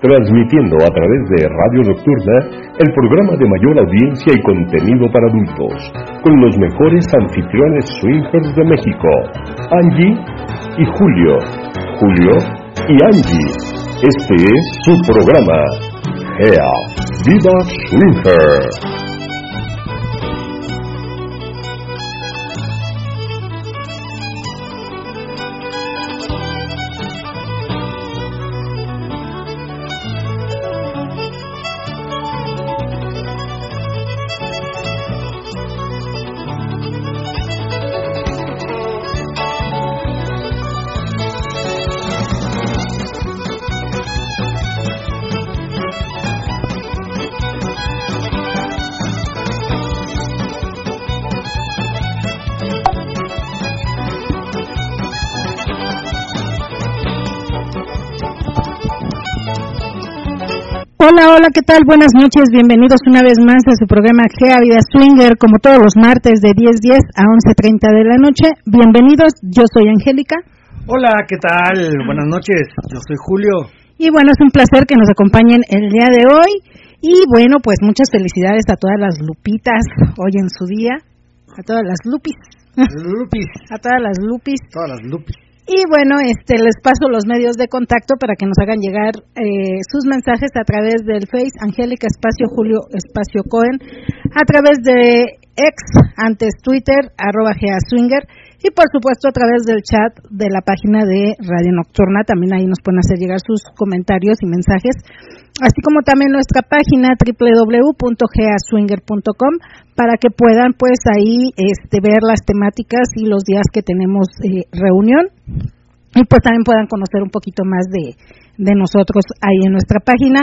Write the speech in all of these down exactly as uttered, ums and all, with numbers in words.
transmitiendo a través de Radio Nocturna el programa de mayor audiencia y contenido para adultos, con los mejores anfitriones swingers de México, Angie y Julio, Julio y Angie. Este es su programa, Gea Vida Swinger. Hola, hola, ¿qué tal? Buenas noches, bienvenidos una vez más a su programa Gea Vida Swinger, como todos los martes de diez diez a once treinta de la noche. Bienvenidos, yo soy Angélica. Hola, ¿qué tal? Buenas noches, yo soy Julio. Y bueno, es un placer que nos acompañen el día de hoy. Y bueno, pues muchas felicidades a todas las lupitas hoy en su día, a todas las lupis. Lupis. A todas las lupis. Todas las lupis. Y bueno, este les paso los medios de contacto para que nos hagan llegar eh, sus mensajes a través del Face, Angélica Espacio Julio Espacio Cohen, a través de X, antes Twitter, arroba Gea Swinger, y por supuesto a través del chat de la página de Radio Nocturna. También ahí nos pueden hacer llegar sus comentarios y mensajes, así como también nuestra página doble u doble u doble u punto gea swinger punto com, para que puedan pues ahí este ver las temáticas y los días que tenemos eh, reunión, y pues también puedan conocer un poquito más de, de nosotros ahí en nuestra página.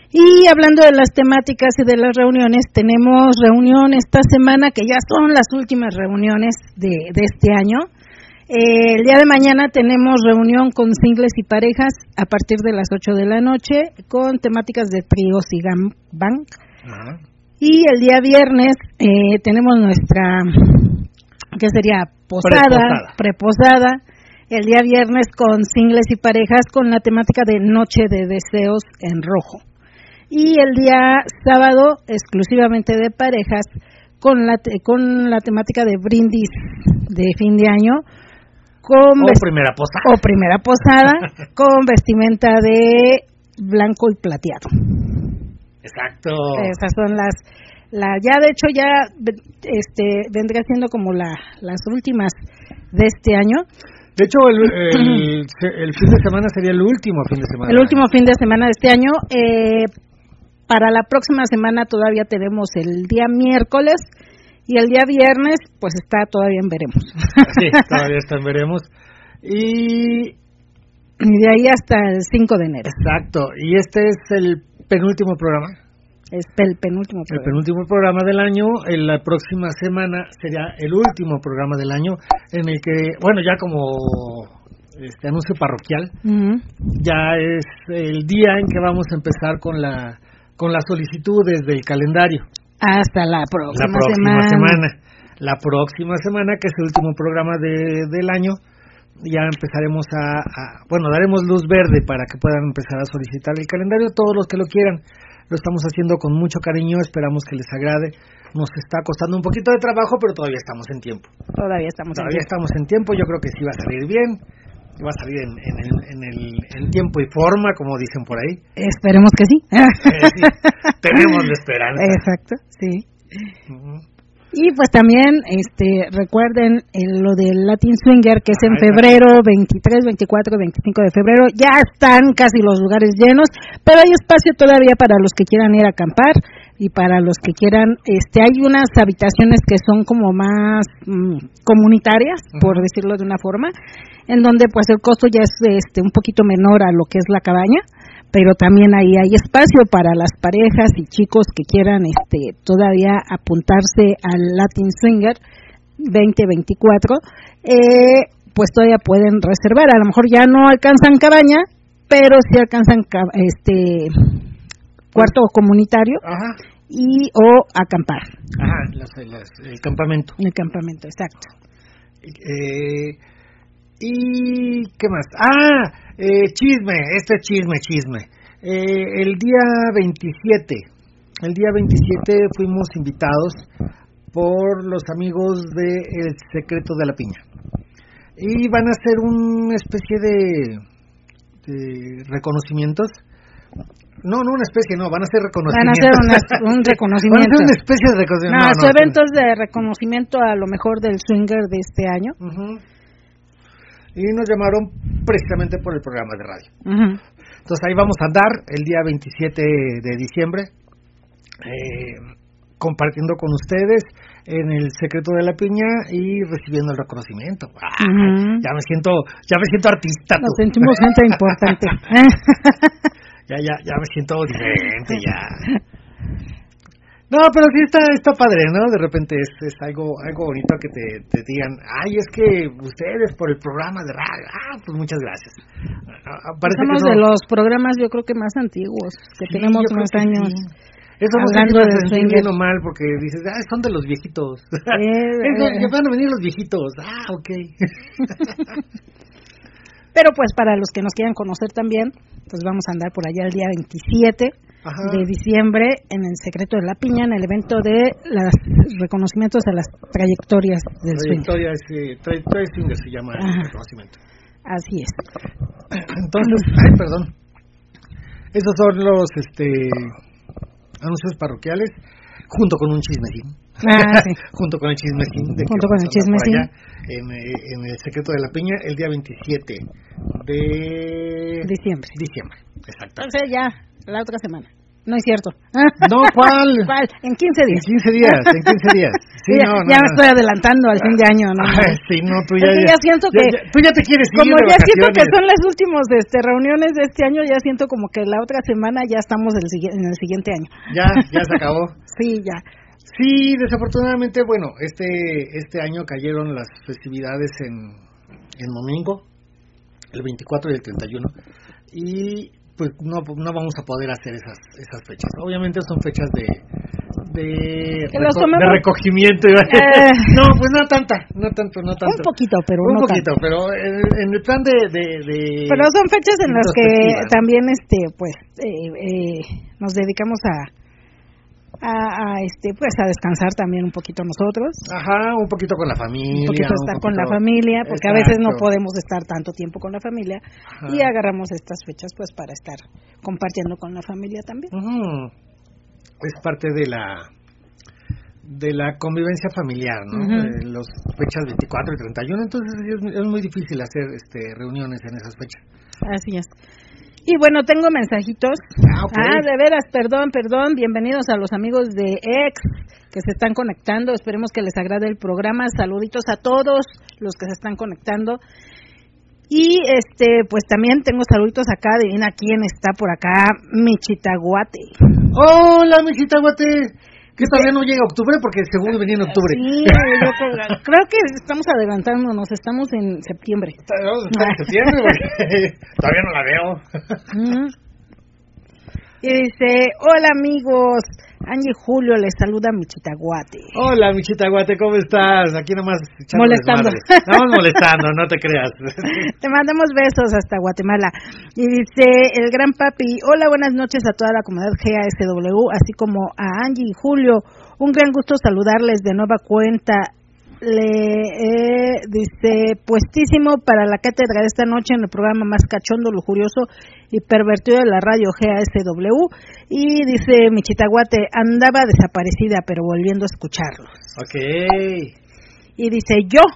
Y hablando de las temáticas y de las reuniones, tenemos reunión esta semana, que ya son las últimas reuniones de, de este año. Eh, el día de mañana tenemos reunión con singles y parejas a partir de las ocho de la noche, con temáticas de tríos y gangbang. Uh-huh. Y el día viernes eh, tenemos nuestra, ¿qué sería? Posada, preposada. preposada. El día viernes con singles y parejas, con la temática de Noche de Deseos en Rojo. Y el día sábado, exclusivamente de parejas, con la te- con la temática de brindis de fin de año, con o vest- primera posada, o primera posada con vestimenta de blanco y plateado. Exacto. Esas son las, la, ya de hecho ya este vendría siendo como la las últimas de este año. De hecho, el, el, el fin de semana sería el último fin de semana. El último fin de semana de este año. Eh, para la próxima semana todavía tenemos el día miércoles, y el día viernes pues está todavía en veremos. Sí, todavía está en veremos. Y... y de ahí hasta el cinco de enero. Exacto. Y este es el penúltimo programa. Es el penúltimo programa. El penúltimo programa del año. En la próxima semana sería el último programa del año, en el que, bueno, ya como este anuncio parroquial, uh-huh. ya es el día en que vamos a empezar con la con las solicitudes del calendario. Hasta la próxima, la próxima semana. semana. La próxima semana, que es el último programa de, del año, ya empezaremos a, a, bueno, daremos luz verde para que puedan empezar a solicitar el calendario, todos los que lo quieran. Lo estamos haciendo con mucho cariño, esperamos que les agrade. Nos está costando un poquito de trabajo, pero todavía estamos en tiempo. Todavía estamos todavía en tiempo. estamos en tiempo, yo creo que sí va a salir bien. Va a salir en, en, el, en, el, en tiempo y forma, como dicen por ahí. Esperemos que sí. Eh, sí. Tenemos la esperanza. Exacto, sí. Uh-huh. Y pues también este recuerden el, lo del Latin Swinger, que es en febrero, veintitrés, veinticuatro, veinticinco de febrero. Ya están casi los lugares llenos, pero hay espacio todavía para los que quieran ir a acampar y para los que quieran. Este hay unas habitaciones que son como más mmm, comunitarias, uh-huh. por decirlo de una forma, en donde pues el costo ya es este un poquito menor a lo que es la cabaña, pero también ahí hay espacio para las parejas y chicos que quieran este todavía apuntarse al Latin Swinger veinte veinticuatro, eh, pues todavía pueden reservar. A lo mejor ya no alcanzan cabaña, pero sí alcanzan este cuarto comunitario. Ajá. Y o acampar. Ajá, las, las, el campamento. El campamento, exacto. Eh, ¿Y qué más? Ah, eh, chisme, este es chisme, chisme. Eh, el día veintisiete, el día veintisiete fuimos invitados por los amigos de El Secreto de la Piña. Y van a hacer una especie de, de reconocimientos. No, no una especie, no, van a hacer reconocimientos. Van a hacer una, un reconocimiento. Van a hacer una especie de reconocimiento. No, no, no, no eventos de reconocimiento a lo mejor del swinger de este año. Uh-huh. Y nos llamaron precisamente por el programa de radio. Uh-huh. Entonces ahí vamos a andar el día veintisiete de diciembre, eh, compartiendo con ustedes en El Secreto de la Piña y recibiendo el reconocimiento. Ah, uh-huh. Ya me siento, ya me siento artista. Nos sentimos gente importante. ya, ya, ya me siento diferente, ya. No, pero sí está, está padre, ¿no? De repente es, es algo, algo bonito que te, te digan, ay, es que ustedes por el programa de radio, ah, pues muchas gracias. Parece Somos que son... de los programas, yo creo que más antiguos, que sí, tenemos más años. Sí. Eso no hablando se de sentir bien o mal, porque dices, ah, son de los viejitos. Eh, Eso, eh. Ya van a venir los viejitos, ah, ok. Pero pues para los que nos quieran conocer también, pues vamos a andar por allá el día veintisiete Ajá. de diciembre en El Secreto de la Piña, en el evento de los reconocimientos a las trayectorias del Trayectorias, eh, trayectorias swinger se llama Ajá. el reconocimiento. Así es. Entonces, ay, perdón. Esos son los este anuncios parroquiales, junto con un chismecín. Ah, sí. junto con el chismecín. De junto con el chismecín. En, en El Secreto de la Piña, el día veintisiete de diciembre. Diciembre, exacto. Entonces ya, la otra semana. No es cierto. No, ¿cuál? ¿Cuál? En quince días. En quince días, en quince días. Sí, ya no, no, ya no. me estoy adelantando al fin de año, ¿no? Ay, sí, no, tú ya, ya, ya siento ya, que... Ya, tú ya te quieres ir Como de ya vacaciones. siento que son las últimas este, reuniones de este año, ya siento como que la otra semana ya estamos el, en el siguiente año. Ya, ya se acabó. Sí, ya. Sí, desafortunadamente, bueno, este este año cayeron las festividades en, en domingo, el veinticuatro y el treinta y uno, y pues no no vamos a poder hacer esas esas fechas. Obviamente son fechas de de, reco de recogimiento. Eh, no, pues no tanta, no tanto, no tanto. Un poquito, pero un no poquito, tanto. pero en, en el plan de, de, de pero son fechas en las que también este pues eh, eh, nos dedicamos a A, a este pues a descansar también un poquito nosotros. Ajá, un poquito con la familia. Un poquito estar un poquito, con la familia, porque exacto. A veces no podemos estar tanto tiempo con la familia. Ajá. Y agarramos estas fechas pues para estar compartiendo con la familia también. Uh-huh. Es parte de la de la convivencia familiar, ¿no? Uh-huh. Eh, los fechas veinticuatro y treinta y uno, entonces es, es muy difícil hacer este reuniones en esas fechas. Así es. Y bueno, tengo mensajitos. Ah, okay. ah, de veras, perdón, perdón. Bienvenidos a los amigos de X que se están conectando. Esperemos que les agrade el programa. Saluditos a todos los que se están conectando. Y este, pues también tengo saluditos acá. Adivina quién está por acá. Michitaguate. Hola, Michitaguate. Que todavía no llega octubre porque según venía en octubre. Sí, yo creo, creo que estamos adelantándonos, estamos en septiembre. Estamos en septiembre porque todavía no la veo. Uh-huh. Y dice, hola amigos, Angie Julio les saluda Michitaguate. Hola Michitaguate, ¿cómo estás? Aquí nomás echando molestando. Desmadre. Estamos molestando, no te creas. Te mandamos besos hasta Guatemala. Y dice el gran papi, hola, buenas noches a toda la comunidad G A S W, así como a Angie y Julio. Un gran gusto saludarles de nueva cuenta. Le eh, dice puestísimo para la cátedra de esta noche en el programa más cachondo, lujurioso y pervertido de la radio G A S W. Y dice Michitaguate, andaba desaparecida pero volviendo a escucharlos. Okay. Y dice yo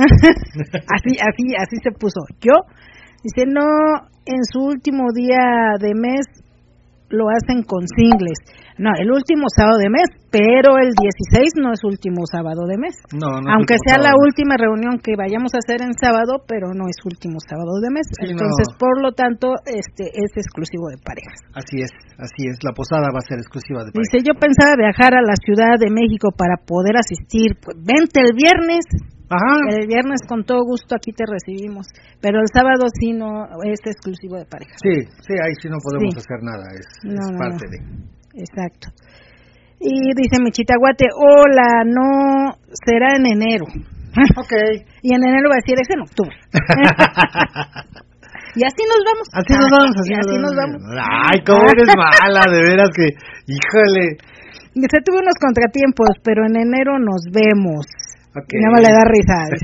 así así así se puso yo dice no, en su último día de mes lo hacen con singles. No, el último sábado de mes, pero el dieciséis no es último sábado de mes. No, no. Aunque sea sábado. La última reunión que vayamos a hacer en sábado, pero no es último sábado de mes. Sí, entonces, no. Por lo tanto, este es exclusivo de parejas. Así es, así es. La posada va a ser exclusiva de parejas. Dice, yo pensaba viajar a la Ciudad de México para poder asistir. Pues vente el viernes. Ajá. El viernes con todo gusto aquí te recibimos, pero el sábado sí no es exclusivo de pareja. Sí, sí, ahí sí no podemos sí. hacer nada, es, no, es no, parte no. de. Exacto. Y dice Michitaguate, hola, no, será en enero. Okay. Y en enero va a decir, es en octubre. Y así nos vamos. Así nos vamos, así, y nos, así vamos. nos vamos. Ay, cómo eres mala, de veras que, híjole. Se tuvo unos contratiempos, pero en enero nos vemos. Okay. Y nada más le da risa. Dice.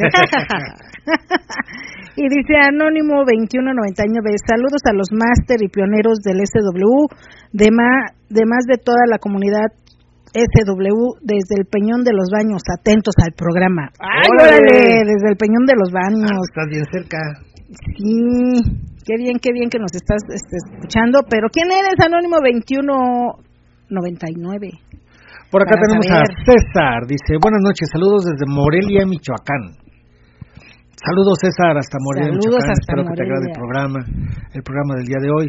Y dice Anónimo veintiuno noventa y nueve, saludos a los máster y pioneros del S W, de, ma, de más de toda la comunidad S W, desde el Peñón de los Baños, atentos al programa. ¡Ay, órale! Desde el Peñón de los Baños. Ah, estás bien cerca. Sí, qué bien, qué bien que nos estás este, escuchando, pero ¿quién eres, Anónimo veintiuno noventa y nueve? Por acá Para tenemos saber. a César, dice, buenas noches, saludos desde Morelia, Michoacán. Saludos, César, hasta Morelia, Saludos Michoacán. hasta Espero Morelia. que te agrade el programa, el programa del día de hoy.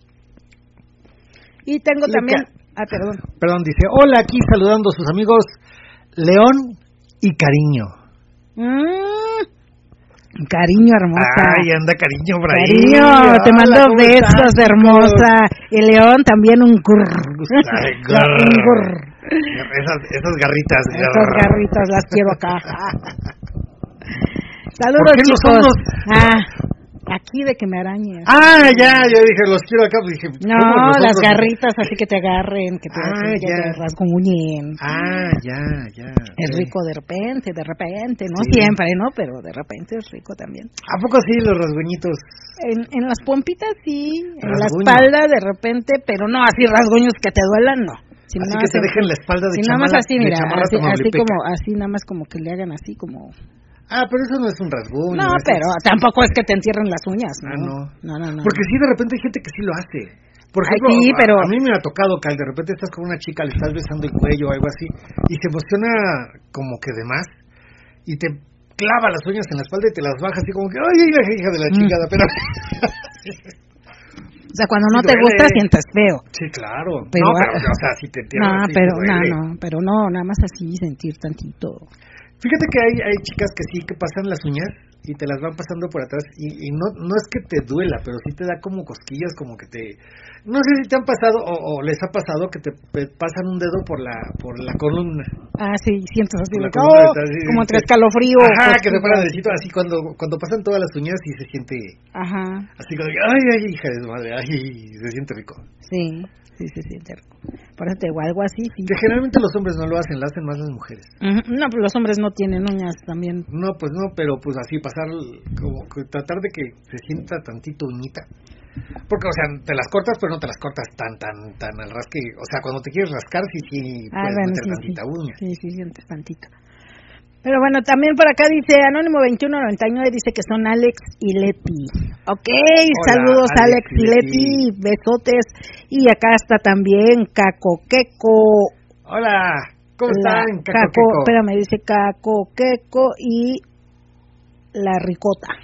Y tengo Le también, ca- ah, perdón. Perdón, dice, hola, aquí saludando a sus amigos León y Cariño. Mm, cariño, hermosa. Ay, anda Cariño por ahí. Cariño, te Hola, mando ¿cómo besos, estás, hermosa. Y León también un grrr. Ay, Un grrr. Esas, esas garritas. Esas garritas las quiero acá. Saludos, ¿Por qué los chicos. hombros? Ah, aquí de que me arañes. Ah, ya, yo dije, los quiero acá, pues dije, No, ¿cómo los las hombros? garritas así que te agarren, que te, Ah, que ya. te rasguñen. Ah, ya, ya. Es sí. rico de repente, de repente, no Sí. siempre, ¿no? Pero de repente es rico también. ¿A poco sí los rasguñitos? En, en las pompitas sí, en la Rasguño. espalda de repente, pero no así rasguños que te duelan, no. Si Así nada que más te en- dejen la espalda de si nada más chamarra, así, de mira, chamarra así, así tamaulipeca. como, así nada más como que le hagan así como... Ah, pero eso no es un rasguño. No, eso pero es- tampoco es que te entierren las uñas, ¿no? Ah, no. No, no, no. Porque sí, de repente hay gente que sí lo hace. Por Ay, ejemplo, sí, a- pero- a, mí me ha tocado que de repente estás con una chica, le estás besando el cuello o algo así, y se emociona como que de más, y te clava las uñas en la espalda y te las baja así como que, ay, la hija de la Mm. chingada, pero... O sea, cuando Sí no te duele. gusta sientes feo. Sí, claro. Pero- no, pero, o sea, si te entierras No, así, pero te no, duele. no, pero no, nada más así sentir tantito. Fíjate que hay, hay chicas que sí, que pasan las uñas y te las van pasando por atrás y, y no no es que te duela, pero sí te da como cosquillas, como que te... No sé si te han pasado o, o les ha pasado que te pe- pasan un dedo por la por la columna. Ah, sí, sientes así, Por la de que, columna oh, de atrás, sí, como sí, entre sí. escalofrío. Ajá, que se cosquillas. para derechito, así cuando cuando pasan todas las uñas y se siente Ajá, así como que, ay, ay, hija de su madre, ay, se siente rico. sí, sí se siente rico. Por eso te digo, algo así, sí. Que generalmente los hombres no lo hacen, lo hacen más las mujeres. Ujú. No, pues los hombres no tienen uñas también. No, pues no, pero pues así pasar, como que tratar de que se sienta tantito uñita. Porque, o sea, te las cortas, pero no te las cortas tan, tan, tan al rasque. O sea, cuando te quieres rascar, sí, sí, Ah, puedes bueno, meter sí, tantita sí. uña. Sí, sí, sientes tantito. Pero bueno, también por acá dice Anónimo veintiuno noventa y nueve, dice que son Alex y Leti. Ok, saludos Alex, Alex y y Leti, Leti. besotes. Y acá está también Cacoqueco. Hola, ¿cómo la están, Caco, Caco, Queco? espérame, dice Cacoqueco y la Ricota.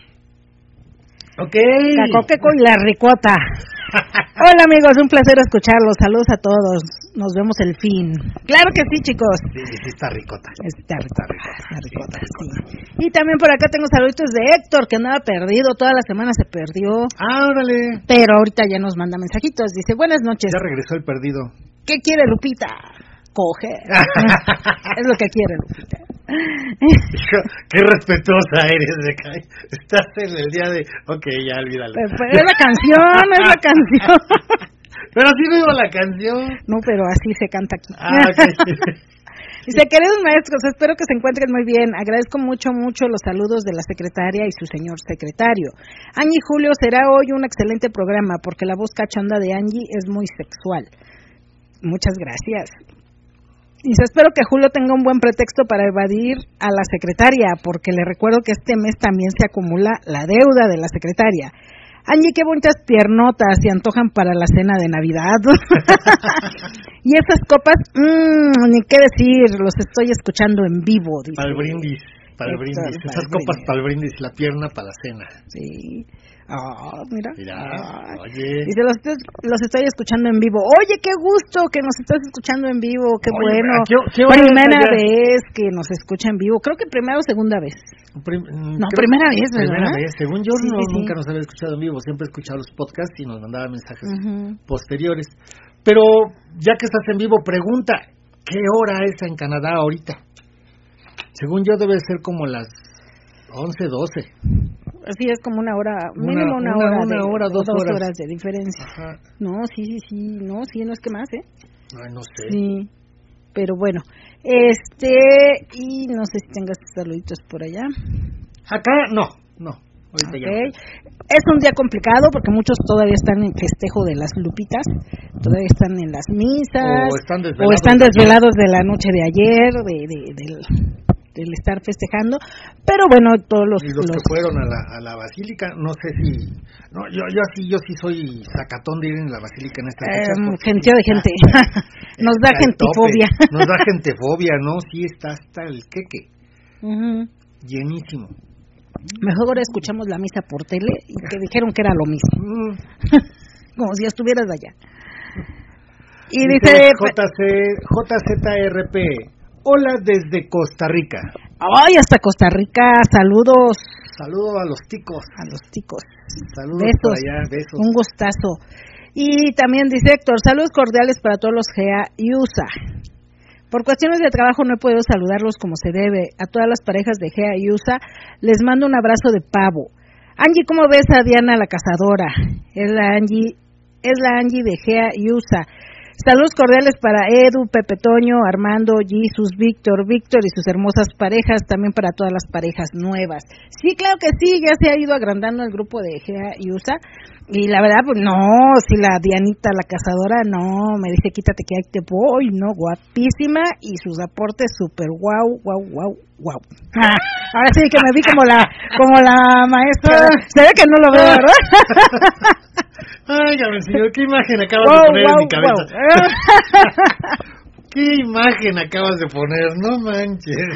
Ok. Cacoqueco y la Ricota. Hola amigos, un placer escucharlos. Saludos a todos. Nos vemos el fin. Claro que sí, chicos. Sí, sí, está ricota. Está Está ricota, ricota, está sí, ricota, está sí. Y también por acá tengo saluditos de Héctor, que andaba perdido, toda la semana se perdió, Ah, órale. pero ahorita ya nos manda mensajitos. Dice, buenas noches, Ya regresó el perdido. ¿qué quiere Lupita? Coger. Es lo que quiere Lupita. Hijo, qué respetuosa eres, de Kai. Estás en el día de... Ok, ya, olvídalo. Pues, pues, es la canción, es la canción. Pero así no iba la canción. No, pero así se canta aquí. Ah, ok. Dice, queridos maestros, espero que se encuentren muy bien. Agradezco mucho, mucho los saludos de la secretaria y su señor secretario. Angie Julio, será hoy un excelente programa porque la voz cachonda de Angie es muy sexual. Muchas gracias. Dice, espero que Julio tenga un buen pretexto para evadir a la secretaria, porque le recuerdo que este mes también se acumula la deuda de la secretaria. Angie, qué bonitas piernotas se antojan para la cena de Navidad. Y esas copas, mmm, ni qué decir, los estoy escuchando en vivo. Dice. Para el brindis, para el Esto, brindis. para Esas el copas brindis. para el brindis, la pierna para la cena. Sí. Ah, mira. Mira, Ah. oye. Dice, los, los estoy escuchando en vivo. Oye, qué gusto que nos estás escuchando en vivo, qué Oye, bueno. ¿qué- qué hora Primera es allá? vez que nos escucha en vivo. Creo que primera o segunda vez. Prim- No, creo- primera vez, ¿verdad? Primera vez. Según yo, Sí, no, sí, sí. nunca nos había escuchado en vivo. Siempre he escuchado los podcasts y nos mandaba mensajes Ujú. posteriores. Pero ya que estás en vivo, pregunta, ¿qué hora es en Canadá ahorita? Según yo, debe ser como las once, doce. Así es como una hora, mínimo una, una, una hora, una de, hora dos, dos horas. horas de diferencia. Ajá. No, sí, sí, sí, no, sí, no es que más, ¿eh? Ay, no sé. Sí, pero bueno, este, y no sé si tengas saluditos por allá. Acá, no, no. Okay. Es un día complicado porque muchos todavía están en festejo de las lupitas, todavía están en las misas, o están desvelados, o están desvelados de la noche de ayer, de, de, del, del estar festejando, pero bueno, todos los... Y los, los que fueron a la, a la basílica, no sé si... no yo yo sí yo sí soy sacatón de ir en la basílica en estas fechas. Eh, gentío de gente, nos da gentifobia. Nos da gentefobia, ¿no? Sí, está hasta el queque, uh-huh. Llenísimo. Mejor ahora escuchamos la misa por tele y que dijeron que era lo mismo. Mm. Como si estuvieras allá. Y dice, dice... J C, J Z R P, hola desde Costa Rica. Ay, hasta Costa Rica, saludos. Saludos a los ticos. A los ticos. Saludos besos, por allá, besos. Un gustazo. Y también dice Héctor, saludos cordiales para todos los G A y U S A. Por cuestiones de trabajo no he podido saludarlos como se debe. A todas las parejas de G A y U S A les mando un abrazo de pavo. Angie, ¿cómo ves a Diana la cazadora? Es la Angie, es la Angie de G A y U S A. Saludos cordiales para Edu, Pepe Toño, Armando, Jesus, Víctor, Víctor y sus hermosas parejas, también para todas las parejas nuevas. Sí, claro que sí, ya se ha ido agrandando el grupo de G A y U S A. Y la verdad, pues no, si la Dianita, la cazadora, no, me dice quítate que ahí te voy, no, guapísima y sus aportes súper guau, guau, guau, guau. Ah, ahora sí que me vi como la como la maestra, se ve que no lo veo, ¿verdad? Ay, ya me enseñó, ¿qué imagen acabas wow, de poner wow, en mi cabeza? Wow. ¿Qué imagen acabas de poner? No manches.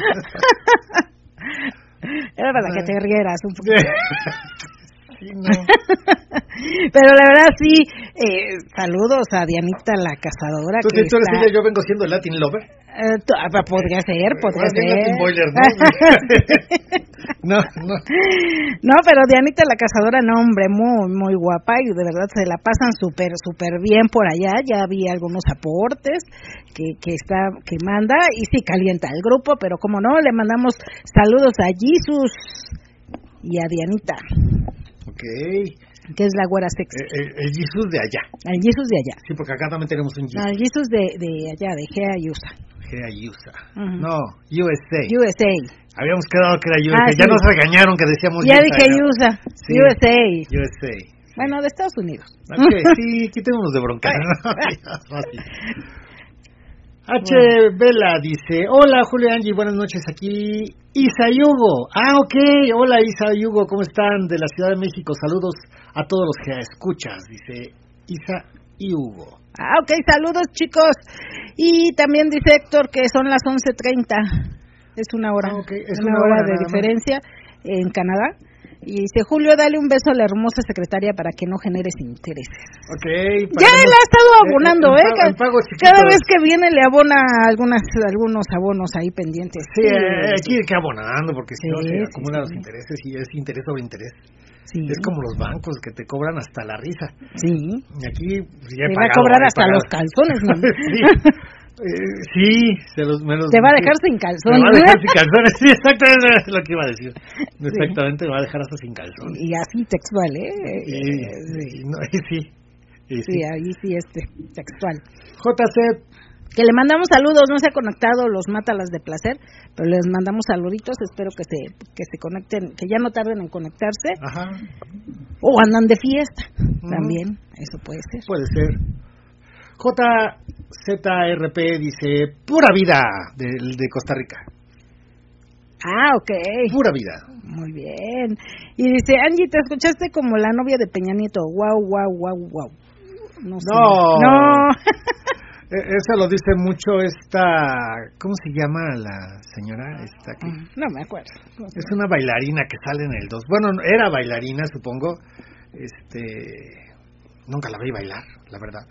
Era para no. que te rieras un poquito. Sí, no. Pero la verdad sí, eh, saludos a Dianita la cazadora. Entonces, que tú eres está... ella, yo vengo siendo Latin Lover. Uh, t- podría ser, podría bueno, ser. Latin Boiler, ¿no? no, no. No, pero Dianita la cazadora, no, hombre, muy, muy guapa y de verdad se la pasan súper, súper bien por allá. Ya vi algunos aportes que, que está, que manda y sí calienta el grupo, pero como no, le mandamos saludos a Jesus y a Dianita. Okay. Que es la güera sexy. El, el, el Jesus de allá. El Jesus de allá. Sí, porque acá también tenemos un Jesus. No, el Jesus de, de allá, de G A y U S A. G A y U S A. Uh-huh. No, U S A. U S A. Habíamos quedado que era U S A. Ah, ya sí. nos regañaron que decíamos ya U S A. Ya dije U S A. Sí. U S A. U S A. Bueno, de Estados Unidos. Okay, sí, quitémonos de bronca. H. Vela dice, hola Julio Angie, buenas noches, aquí Isa y Hugo. Ah, ok, hola Isa y Hugo, ¿cómo están? De la Ciudad de México, saludos a todos los que escuchas, dice Isa y Hugo. Ah, ok, saludos chicos. Y también dice Héctor que son las once treinta, es una hora, ah, okay. es una, una hora, hora de diferencia más. En Canadá. Y dice, Julio, dale un beso a la hermosa secretaria para que no generes intereses. Okay, ya él ha estado abonando, en, en, ¿eh? en Cada, pago cada vez que viene le abona algunas algunos abonos ahí pendientes. Sí, sí eh, aquí hay que abonando, porque si sí, no se sí, acumulan sí, los sí. intereses y es interés sobre interés. Sí. Es como los bancos que te cobran hasta la risa. Sí. Y aquí ya te va a cobrar hasta pagado. Los calzones, ¿no? Sí. Eh, sí, se los, me los, te va a dejar sin calzones. Me va a dejar sin calzones, sí, exactamente es lo que iba a decir. Exactamente, sí. Me va a dejar hasta sin calzones. Y así textual, ¿eh? Y, eh sí. No, y sí, y sí. Sí, ahí sí, este, textual. J C. Que le mandamos saludos, no se ha conectado los Mátalas de Placer, pero les mandamos saluditos, espero que se que se conecten, que ya no tarden en conectarse. Ajá. O andan de fiesta, uh-huh. También, eso puede ser. Puede ser. J Z R P dice, pura vida de, de Costa Rica. Ah, ok. Pura vida. Muy bien. Y dice, Angie, ¿te escuchaste como la novia de Peña Nieto? Guau, guau, guau, guau. No sé. No. No. Eso lo dice mucho esta, ¿cómo se llama la señora? Esta que, no me acuerdo. No es una bailarina que sale en el dos. Bueno, era bailarina, supongo. Este, nunca la vi bailar, la verdad.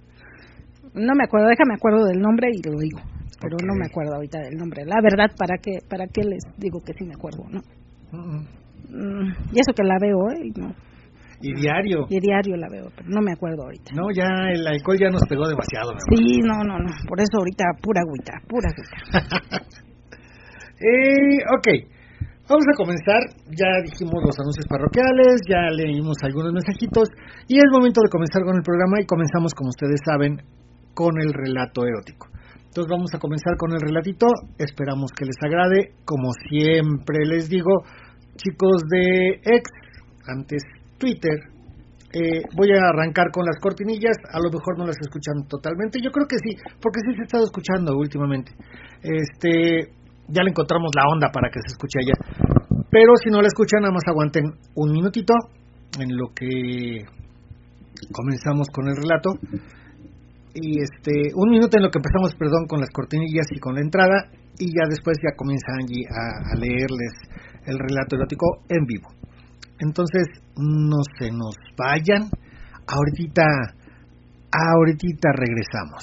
No me acuerdo, déjame acuerdo del nombre y lo digo, pero okay. No me acuerdo ahorita del nombre. La verdad, ¿para qué para qué les digo que sí me acuerdo? No. Uh-uh. Mm, y eso que la veo, ¿eh? No. Y diario. Y diario la veo, pero no me acuerdo ahorita. No, ya el alcohol ya nos pegó demasiado. Sí, no, no, no, por eso ahorita pura agüita, pura agüita. eh, ok, Vamos a comenzar, ya dijimos los anuncios parroquiales, ya leímos algunos mensajitos y es momento de comenzar con el programa y comenzamos, como ustedes saben, con el relato erótico. Entonces vamos a comenzar con el relatito, esperamos que les agrade, como siempre les digo, chicos de X, antes Twitter, eh, voy a arrancar con las cortinillas, a lo mejor no las escuchan totalmente, yo creo que sí, porque sí se ha estado escuchando últimamente, este... ya le encontramos la onda para que se escuche allá, pero si no la escuchan, nada más aguanten un minutito en lo que comenzamos con el relato, y este un minuto en lo que empezamos, perdón, con las cortinillas y con la entrada, y ya después ya comienza Angie a, a leerles el relato erótico en vivo. Entonces no se nos vayan, ahorita ahorita regresamos.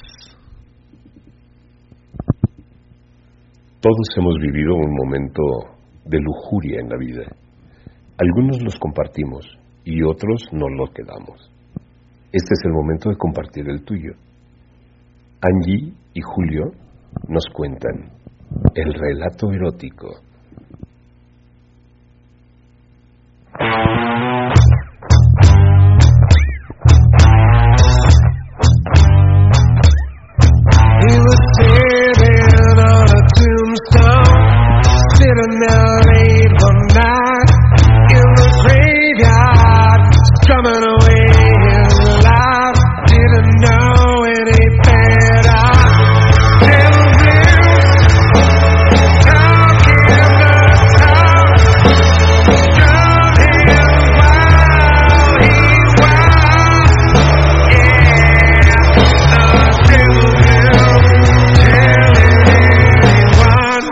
Todos hemos vivido un momento de lujuria en la vida. Algunos los compartimos y otros nos los quedamos. Este es el momento de compartir el tuyo. Angie y Julio nos cuentan el relato erótico. Sitting out late one night in the graveyard, strumming away his life. Didn't know any better. Little blues, talk in the town, strung him while he's wild. Yeah, the little blues, telling anyone.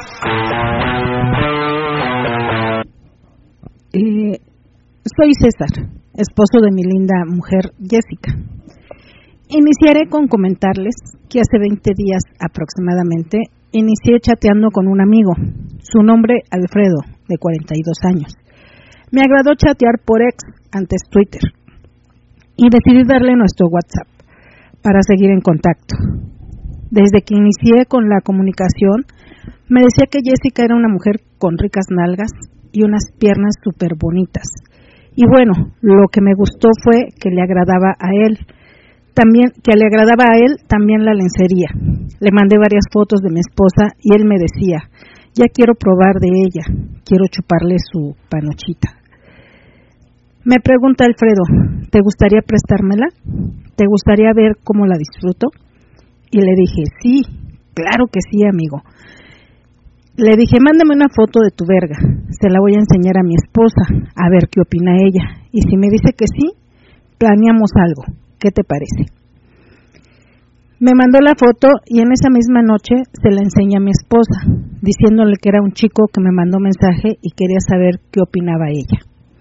Eh, soy César, esposo de mi linda mujer Jessica. Iniciaré con comentarles que hace veinte días aproximadamente inicié chateando con un amigo, su nombre Alfredo, de cuarenta y dos años. Me agradó chatear por X, antes Twitter, y decidí darle nuestro WhatsApp para seguir en contacto. Desde que inicié con la comunicación, me decía que Jessica era una mujer con ricas nalgas y unas piernas súper bonitas. Y bueno, lo que me gustó fue que le agradaba a él, también que le agradaba a él también la lencería. Le mandé varias fotos de mi esposa y él me decía, ya quiero probar de ella, quiero chuparle su panochita. Me pregunta Alfredo, ¿te gustaría prestármela? ¿Te gustaría ver cómo la disfruto? Y le dije, sí, claro que sí, amigo. Le dije, mándame una foto de tu verga, se la voy a enseñar a mi esposa, a ver qué opina ella, y si me dice que sí, planeamos algo, ¿qué te parece? Me mandó la foto y en esa misma noche se la enseñé a mi esposa, diciéndole que era un chico que me mandó mensaje y quería saber qué opinaba ella.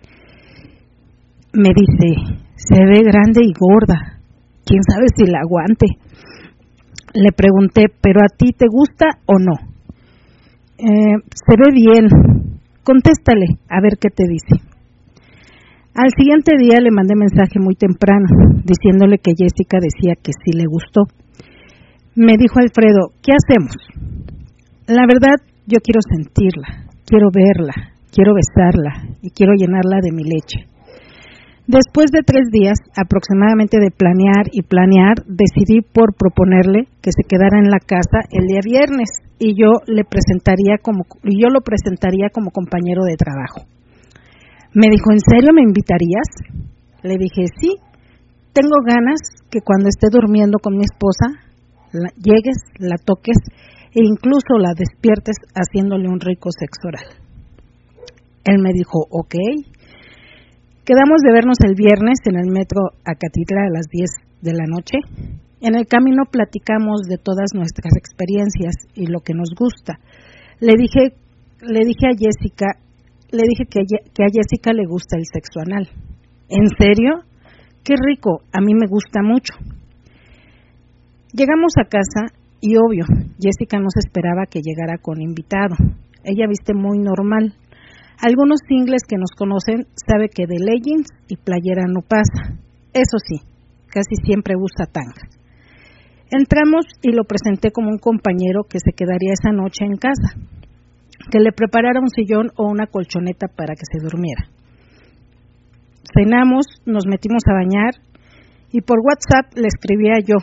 Me dice, se ve grande y gorda, quién sabe si la aguante. Le pregunté, ¿pero a ti te gusta o no? Eh, se ve bien, contéstale, a ver qué te dice. Al siguiente día le mandé mensaje muy temprano, diciéndole que Jessica decía que sí le gustó. Me dijo Alfredo, ¿qué hacemos? La verdad, yo quiero sentirla, quiero verla, quiero besarla y quiero llenarla de mi leche. Después de tres días aproximadamente de planear y planear, decidí por proponerle que se quedara en la casa el día viernes y yo le presentaría como y yo lo presentaría como compañero de trabajo. Me dijo, ¿en serio me invitarías? Le dije, sí, tengo ganas que cuando esté durmiendo con mi esposa, la, llegues, la toques e incluso la despiertes haciéndole un rico sexo oral. Él me dijo, ok. Quedamos de vernos el viernes en el metro Acatitla a las diez de la noche. En el camino platicamos de todas nuestras experiencias y lo que nos gusta. Le dije, le dije a Jessica, le dije que, que a Jessica le gusta el sexo anal. ¿En serio? Qué rico, a mí me gusta mucho. Llegamos a casa y obvio, Jessica no se esperaba que llegara con invitado. Ella viste muy normal. Algunos singles que nos conocen saben que de leggings y playera no pasa. Eso sí, casi siempre usa tanga. Entramos y lo presenté como un compañero que se quedaría esa noche en casa. que le preparara un sillón o una colchoneta para que se durmiera. Cenamos, nos metimos a bañar y por WhatsApp le escribía yo.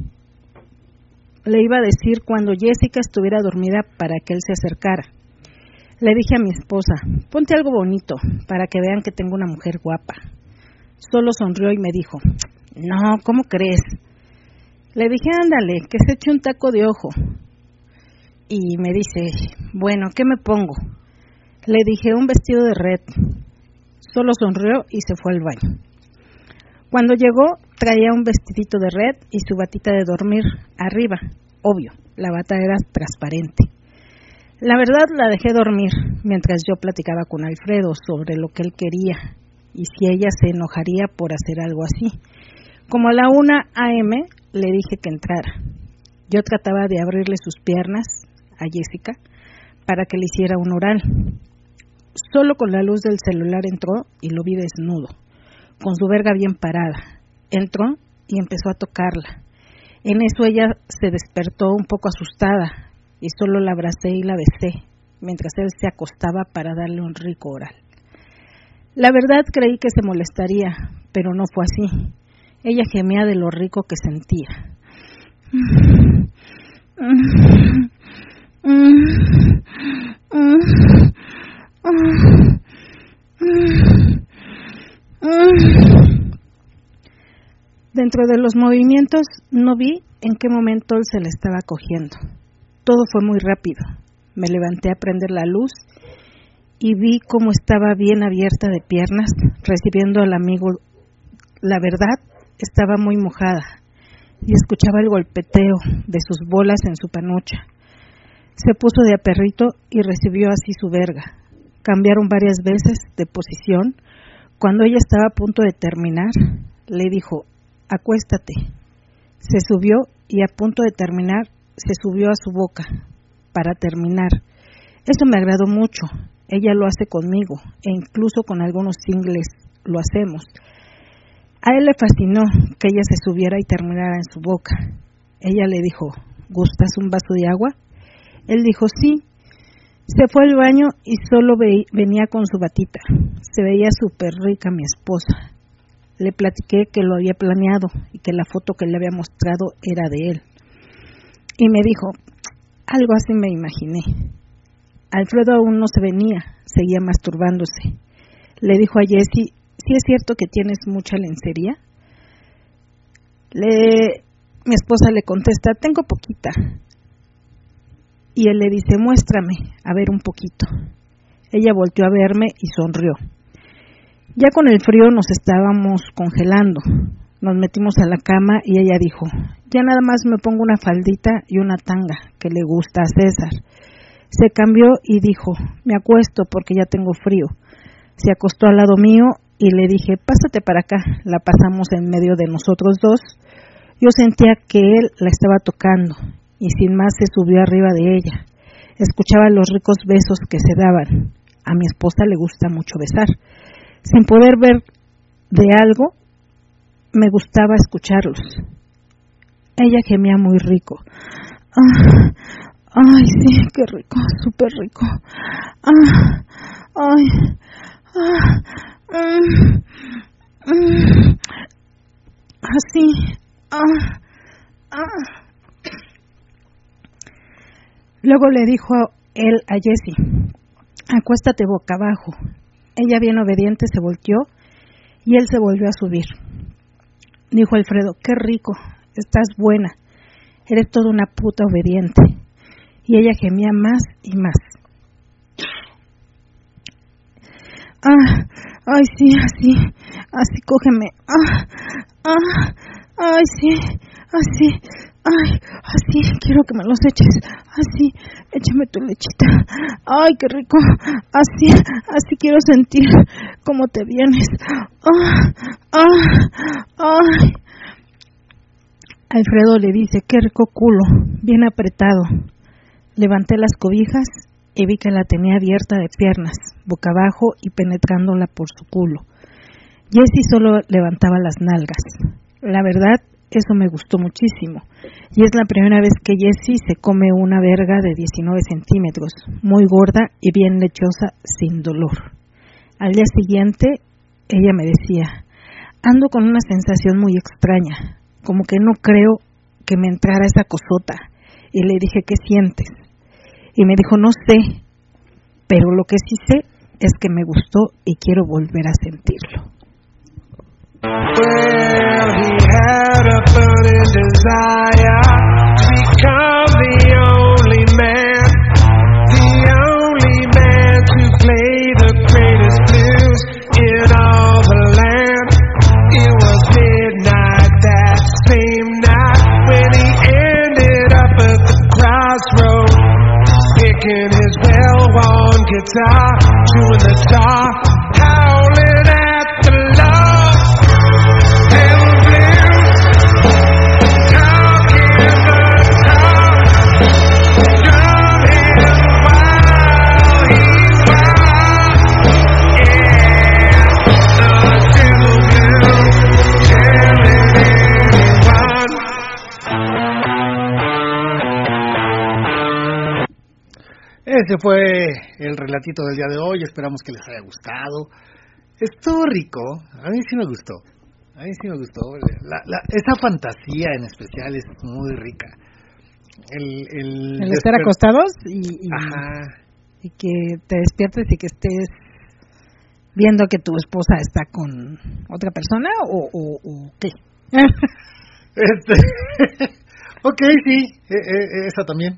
Le iba a decir cuando Jessica estuviera dormida para que él se acercara. Le dije a mi esposa, ponte algo bonito para que vean que tengo una mujer guapa. Solo sonrió y me dijo, no, ¿cómo crees? Le dije, ándale, que se eche un taco de ojo. Y me dice, bueno, ¿qué me pongo? Le dije, un vestido de red. Solo sonrió y se fue al baño. Cuando llegó, traía un vestidito de red y su batita de dormir arriba. Obvio, la bata era transparente. La verdad, la dejé dormir mientras yo platicaba con Alfredo sobre lo que él quería y si ella se enojaría por hacer algo así. Como a la una a eme, le dije que entrara. Yo trataba de abrirle sus piernas a Jessica para que le hiciera un oral. Solo con la luz del celular entró y lo vi desnudo, con su verga bien parada. Entró y empezó a tocarla. En eso ella se despertó un poco asustada y solo la abracé y la besé, mientras él se acostaba para darle un rico oral. La verdad creí que se molestaría, pero no fue así. Ella gemía de lo rico que sentía. Dentro de los movimientos no vi en qué momento él se le estaba cogiendo. Todo fue muy rápido. Me levanté a prender la luz y vi cómo estaba bien abierta de piernas, recibiendo al amigo. La verdad, estaba muy mojada y escuchaba el golpeteo de sus bolas en su panocha. Se puso de a perrito y recibió así su verga. Cambiaron varias veces de posición. Cuando ella estaba a punto de terminar, le dijo, acuéstate. Se subió y a punto de terminar, se subió a su boca para terminar. Eso me agradó mucho. Ella lo hace conmigo e incluso con algunos singles lo hacemos. A él le fascinó que ella se subiera y terminara en su boca. Ella le dijo, ¿gustas un vaso de agua? Él dijo, sí. Se fue al baño y solo ve- venía con su batita. Se veía súper rica mi esposa. Le platiqué que lo había planeado y que la foto que le había mostrado era de él. Y me dijo, algo así me imaginé. Alfredo aún no se venía, seguía masturbándose. Le dijo a Jessie, ¿sí es cierto que tienes mucha lencería? Le... Mi esposa le contesta, tengo poquita. Y él le dice, muéstrame, a ver un poquito. Ella volteó a verme y sonrió. Ya con el frío nos estábamos congelando. Nos metimos a la cama y ella dijo, ya nada más me pongo una faldita y una tanga que le gusta a César. Se cambió y dijo, me acuesto porque ya tengo frío. Se acostó al lado mío y le dije, pásate para acá. La pasamos en medio de nosotros dos. Yo sentía que él la estaba tocando y sin más se subió arriba de ella. Escuchaba los ricos besos que se daban. A mi esposa le gusta mucho besar. Sin poder ver de algo, me gustaba escucharlos. Ella gemía muy rico. Ah, ay, sí, qué rico, súper rico. Ah, ay, ah, mm, mm, así. Ah, ah. Luego le dijo él a Jessie, acuéstate boca abajo. Ella bien obediente se volteó y él se volvió a subir. Dijo Alfredo, qué rico, estás buena, eres toda una puta obediente. Y ella gemía más y más. Ah, ay sí, así, así cógeme. Ah, ah, ay sí, así, ay, así, quiero que me los eches, así, échame tu lechita, ay, qué rico, así, así quiero sentir cómo te vienes, ah, ah, ay. Alfredo le dice, qué rico culo, bien apretado. Levanté las cobijas y vi que la tenía abierta de piernas, boca abajo y penetrándola por su culo. Jessie solo levantaba las nalgas. La verdad, Eso me gustó muchísimo. Y es la primera vez que Jessie se come una verga de diecinueve centímetros, muy gorda y bien lechosa, sin dolor. Al día siguiente, ella me decía, ando con una sensación muy extraña, como que no creo que me entrara esa cosota. Y le dije, ¿qué sientes? Y me dijo, no sé, pero lo que sí sé es que me gustó y quiero volver a sentirlo. Well, he had a burning desire to become the only man, the only man to play the greatest blues in all the land. It was midnight that same night when he ended up at the crossroads, picking his well-worn guitar, chewing the tar, howling at the law. Ese fue el relatito del día de hoy, esperamos que les haya gustado. Estuvo rico, a mí sí me gustó, a mí sí me gustó. La, la, esa fantasía en especial es muy rica. El, el, el estar acostados y, y, Ajá. y que te despiertes y que estés viendo que tu esposa está con otra persona o, o, o qué. Este, ok, sí, eh, eh, esa también.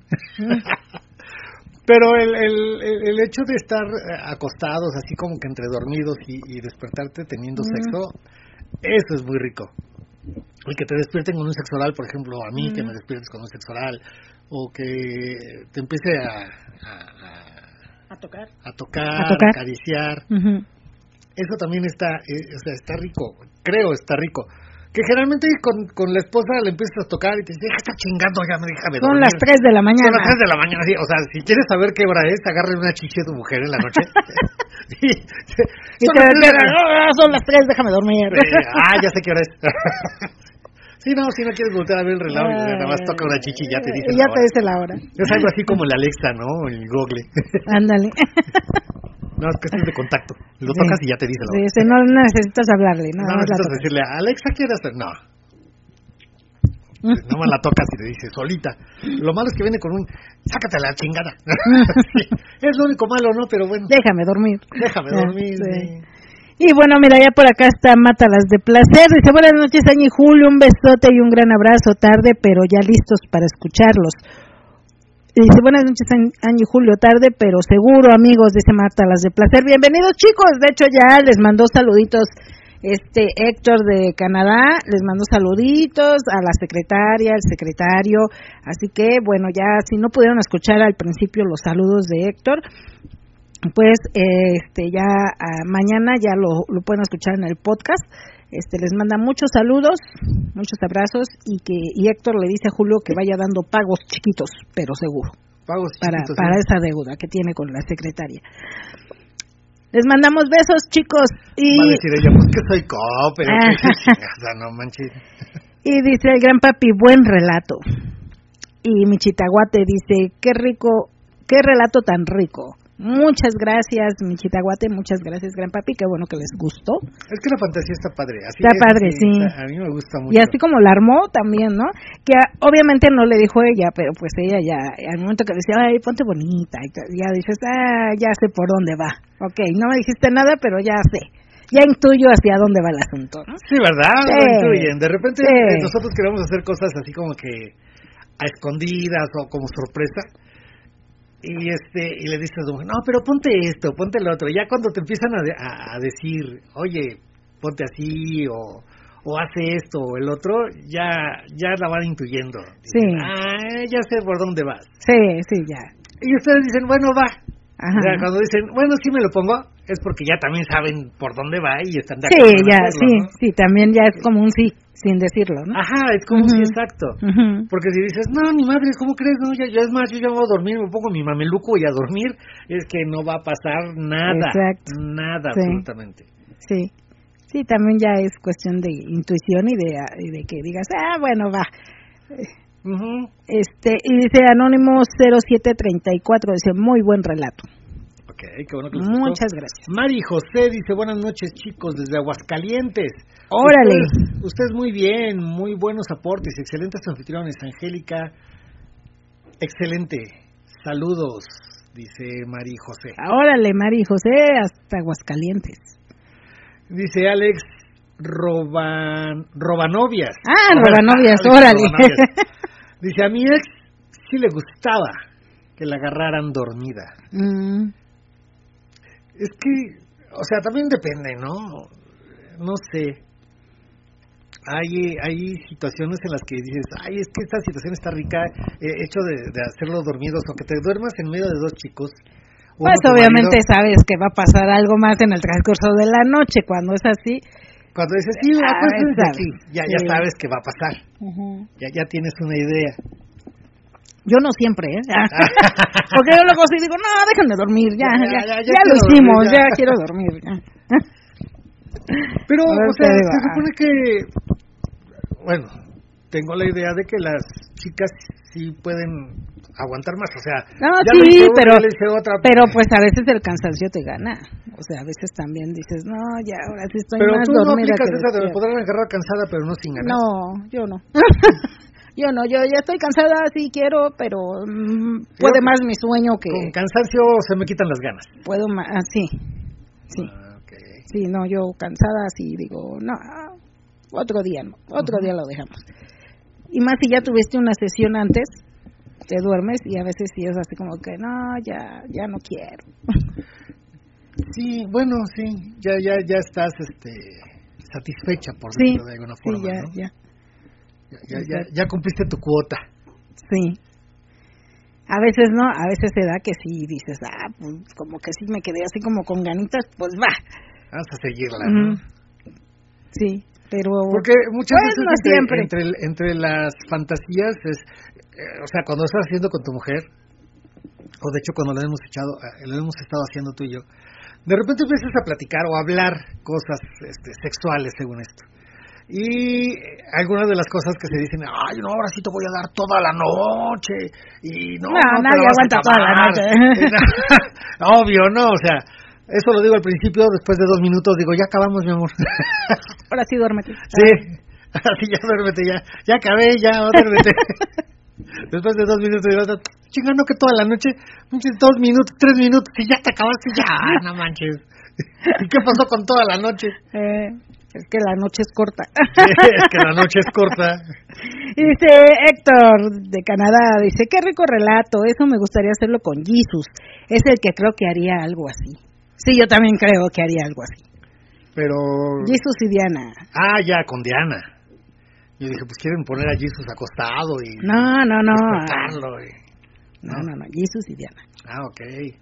Pero el, el, el hecho de estar acostados, así como que entre dormidos y, y despertarte teniendo mm. sexo, eso es muy rico. El que te despierten con un sexo oral, por ejemplo, a mí mm. que me despiertes con un sexo oral, o que te empiece a... A, a tocar. A tocar, a, tocar. a acariciar. Uh-huh. Eso también está, eh, o sea, está rico, creo está rico. Que generalmente con, con la esposa le empiezas a tocar y te dice, deja estar chingando, ya me déjame dormir. Son las tres de la mañana. Son las tres de la mañana, sí. O sea, si quieres saber qué hora es, agarre una chichi de tu mujer en la noche. y, y te despiertas, oh, son las tres, déjame dormir. Eh, ah, ya sé qué hora es. Sí, no, si no quieres voltear a ver el reloj, ah, nada más toca una chichi y ya te dice y ya te dice la hora. Es algo así como el Alexa, ¿no? El Google. Ándale. No, es cuestión de contacto. Lo sí. tocas y ya te dice la hora. Sí, no necesitas hablarle. No, no necesitas decirle, Alexa, ¿qué hacer? No. No más la tocas y te dice, solita. Lo malo es que viene con un, sácate la chingada. Sí, es lo único malo, ¿no? Pero bueno. Déjame dormir. Déjame dormir. Sí. Sí. Y bueno, mira, ya por acá está Mátalas de Placer. Dice, buenas noches, Añi y Julio, un besote y un gran abrazo. Tarde, pero ya listos para escucharlos. Y dice, buenas noches, Añi y Julio, tarde, pero seguro, amigos, dice Mátalas de Placer. Bienvenidos, chicos. De hecho, ya les mandó saluditos este Héctor de Canadá, les mandó saluditos a la secretaria, al secretario. Así que, bueno, ya si no pudieron escuchar al principio los saludos de Héctor, pues eh, este ya uh, mañana ya lo, lo pueden escuchar en el podcast. Este les manda muchos saludos, muchos abrazos y que y Héctor le dice a Julio que vaya dando pagos chiquitos, pero seguro. Pagos para chiquitos, para ¿sí? esa deuda que tiene con la secretaria. Les mandamos besos, chicos. Y va a decir ella, pues que soy co, pero que chingada, no manches. Y dice el gran papi, buen relato. Y mi chitaguate dice, qué rico, qué relato tan rico. Muchas gracias, mi chitaguate, muchas gracias, gran papi, qué bueno que les gustó. Es que la fantasía está padre. Así está es, padre, sí. sí. Está, a mí me gusta mucho. Y así como la armó también, ¿no? Que a, obviamente no le dijo ella, pero pues ella ya, al momento que decía, ay, ponte bonita, y ya dices, ah, ya sé por dónde va. Ok, no me dijiste nada, pero ya sé. Ya intuyo hacia dónde va el asunto, ¿no? Sí, ¿verdad? Sí. Lo intuyen. De repente sí. eh, nosotros queremos hacer cosas así como que a escondidas o como sorpresa. Y este y le dices, no, pero ponte esto, ponte lo otro. Ya cuando te empiezan a, de, a, a decir, oye, ponte así o, o hace esto o el otro, ya ya la van intuyendo. Sí. Dicen, ah, ya sé por dónde vas. Sí, sí, ya. Y ustedes dicen, bueno, va. Ajá. Ya, cuando dicen, bueno, sí me lo pongo, es porque ya también saben por dónde va y están de sí, acuerdo. Ya, hacerlo, sí, ¿no? sí, también ya es como un sí, sin decirlo, ¿no? Ajá, es como uh-huh. un sí, exacto. Uh-huh. Porque si dices, no, ni madre, ¿cómo crees? No, ya, ya es más, yo ya voy a dormir, me pongo mi mameluco y a dormir, es que no va a pasar nada. Exacto. Nada, sí. absolutamente. Sí. Sí, también ya es cuestión de intuición y de, y de que digas, ah, bueno, va. Uh-huh. Este, y dice Anónimo cero siete treinta y cuatro, dice, muy buen relato. Ok, qué bueno que les Muchas gustó. Gracias. Mari José dice, buenas noches, chicos, desde Aguascalientes. Órale. Ustedes, ustedes muy bien, muy buenos aportes, excelentes anfitriones. Angélica, excelente. Saludos, dice Mari José. Órale, Mari José, hasta Aguascalientes. Dice Alex Roban, Robanovias. Ah, Robanovias, Alex órale. Robanovias. Dice, a mi ex sí le gustaba que la agarraran dormida. Mm. Es que, o sea, también depende, ¿no? No sé. Hay hay situaciones en las que dices, ay, es que esta situación está rica, eh, hecho de, de hacerlo dormidos, o que te duermas en medio de dos chicos. Pues obviamente marido, sabes que va a pasar algo más en el transcurso de la noche, cuando es así. Cuando dices, sí, ah, acuéstate aquí, ya, sí. ya sabes que va a pasar. Uh-huh. Ya, ya tienes una idea. Yo no siempre, ¿eh? Porque yo luego sí digo, no, déjenme dormir, ya, ya, ya, ya, ya, ya lo hicimos, dormir, ya. ya quiero dormir, ya. Pero, o sea, digo, se supone que, bueno, tengo la idea de que las chicas sí pueden aguantar más, o sea, no, ya sí, le hice una, pero, ya le hice otra. Pero pues a veces el cansancio te gana, o sea, a veces también dices, no, ya, ahora sí estoy pero más tú dormida. Pero tú no aplicas que esa de me podrán agarrar cansada, pero no sin ganas. No, yo no. Yo no, yo ya estoy cansada, sí quiero, pero mmm, puede más mi sueño que... Con cansancio se me quitan las ganas. Puedo más, ah, sí, sí. Ah, okay. Sí, no, yo cansada, sí digo, no, otro día, no, otro uh-huh. día lo dejamos. Y más si ya tuviste una sesión antes, te duermes y a veces sí es así como que, no, ya, ya no quiero. Sí, bueno, sí, ya, ya, ya estás, este, satisfecha por sí, decirlo de alguna forma, sí, ya, ¿no? ya. Ya, ya, ya, ya cumpliste tu cuota. Sí. A veces no, a veces se da que sí dices, ah, pues como que sí me quedé así como con ganitas, pues va. Vamos a seguirla, uh-huh. ¿no? Sí, pero... Porque muchas pues veces no entre, siempre. Entre, entre las fantasías es, eh, o sea, cuando estás haciendo con tu mujer, o de hecho cuando lo hemos echado, eh, lo hemos estado haciendo tú y yo, de repente empiezas a platicar o a hablar cosas este, sexuales según esto. Y algunas de las cosas que se dicen, ay, no, ahora sí te voy a dar toda la noche, y no, no, no nadie aguanta toda la noche. Obvio, no, o sea, eso lo digo al principio, después de dos minutos digo, ya acabamos, mi amor. Ahora sí, duérmete. Sí, así ya duérmete, ya, ya acabé, ya, duérmete. Después de dos minutos digo, chingando que toda la noche, dos minutos, tres minutos, y ya te acabaste, ya, no manches. ¿Y qué pasó con toda la noche? Eh... Es que la noche es corta. Sí, es que la noche es corta. Y dice Héctor de Canadá, dice, qué rico relato, eso me gustaría hacerlo con Jesus. Es el que creo que haría algo así. Sí, yo también creo que haría algo así. Pero... Jesus y Diana. Ah, ya, con Diana. Yo dije, pues quieren poner a Jesus acostado y... No, no, no. Y... No, no, no, Jesus y Diana. Ah, ok.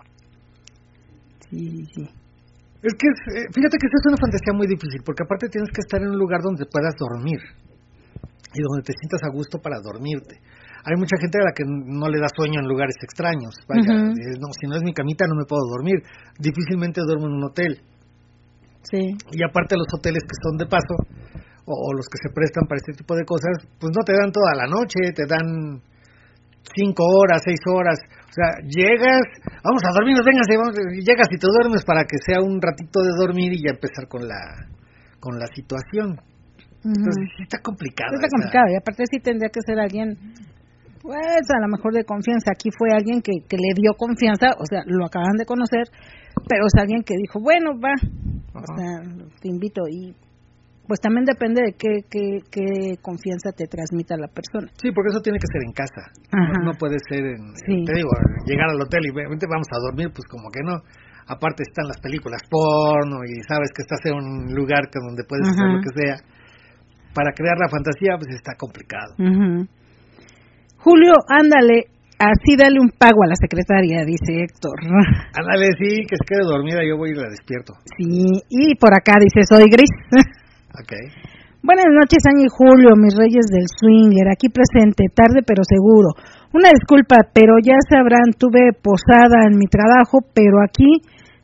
Sí, sí. Es que, fíjate que esa es una fantasía muy difícil, porque aparte tienes que estar en un lugar donde puedas dormir y donde te sientas a gusto para dormirte. Hay mucha gente a la que no le da sueño en lugares extraños. Vaya, uh-huh. no, si no es mi camita no me puedo dormir. Difícilmente duermo en un hotel. Sí. Y aparte los hoteles que son de paso, o, o los que se prestan para este tipo de cosas, pues no te dan toda la noche, te dan cinco horas, seis horas. O sea, llegas, vamos a dormir, véngase, vamos, llegas y te duermes para que sea un ratito de dormir y ya empezar con la con la situación. Uh-huh. Entonces sí está complicado. Está esa. complicado, y aparte sí tendría que ser alguien, pues a lo mejor de confianza. Aquí fue alguien que, que le dio confianza, o sea, lo acaban de conocer, pero es alguien que dijo, bueno, va, uh-huh. o sea, te invito. Y pues también depende de qué, qué, qué confianza te transmita la persona. Sí, porque eso tiene que ser en casa. No, no puede ser en... Sí. Te digo, llegar al hotel y vamos a dormir, pues como que no. Aparte están las películas porno y sabes que estás en un lugar que donde puedes uh-huh. hacer lo que sea. Para crear la fantasía, pues está complicado. Uh-huh. Julio, ándale, así dale un pago a la secretaria, dice Héctor. Ándale, sí, que se quede dormida, yo voy y la despierto. Sí, y por acá dice, soy Gris. Okay. Buenas noches, Aña y Julio, mis reyes del swinger, aquí presente, tarde pero seguro. Una disculpa, pero ya sabrán, tuve posada en mi trabajo, pero aquí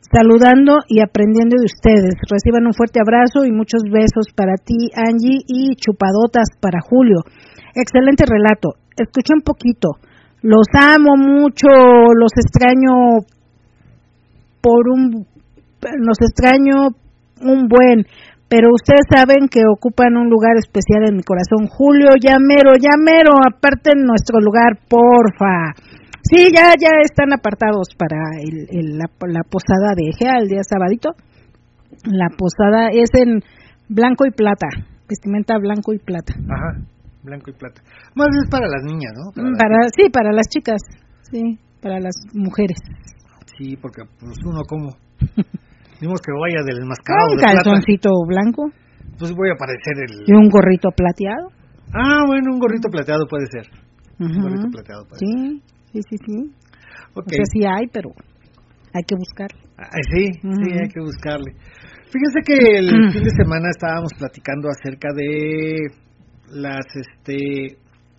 saludando y aprendiendo de ustedes. Reciban un fuerte abrazo y muchos besos para ti, Angie, y chupadotas para Julio. Excelente relato. Escuché un poquito. Los amo mucho, los extraño por un, los extraño un buen, pero ustedes saben que ocupan un lugar especial en mi corazón. Julio, llamero, llamero, aparten nuestro lugar, porfa. Sí, ya ya están apartados para el, el, la, la posada de Egea el día sabadito. La posada es en blanco y plata, vestimenta blanco y plata. Ajá, blanco y plata. Más es para las niñas, ¿no? Para, para las... Sí, para las chicas, sí, para las mujeres. Sí, porque pues uno como... Dimos que vaya del enmascarado un de plata. Un calzoncito blanco. Pues voy a parecer el... Y un gorrito plateado. Ah, bueno, un gorrito plateado puede ser. Uh-huh. Un gorrito plateado puede sí. ser. Sí, sí, sí. Okay. O sea, sí hay, pero hay que buscarle. Ah, sí, uh-huh. sí, hay que buscarle. Fíjese que el uh-huh. fin de semana estábamos platicando acerca de las, este,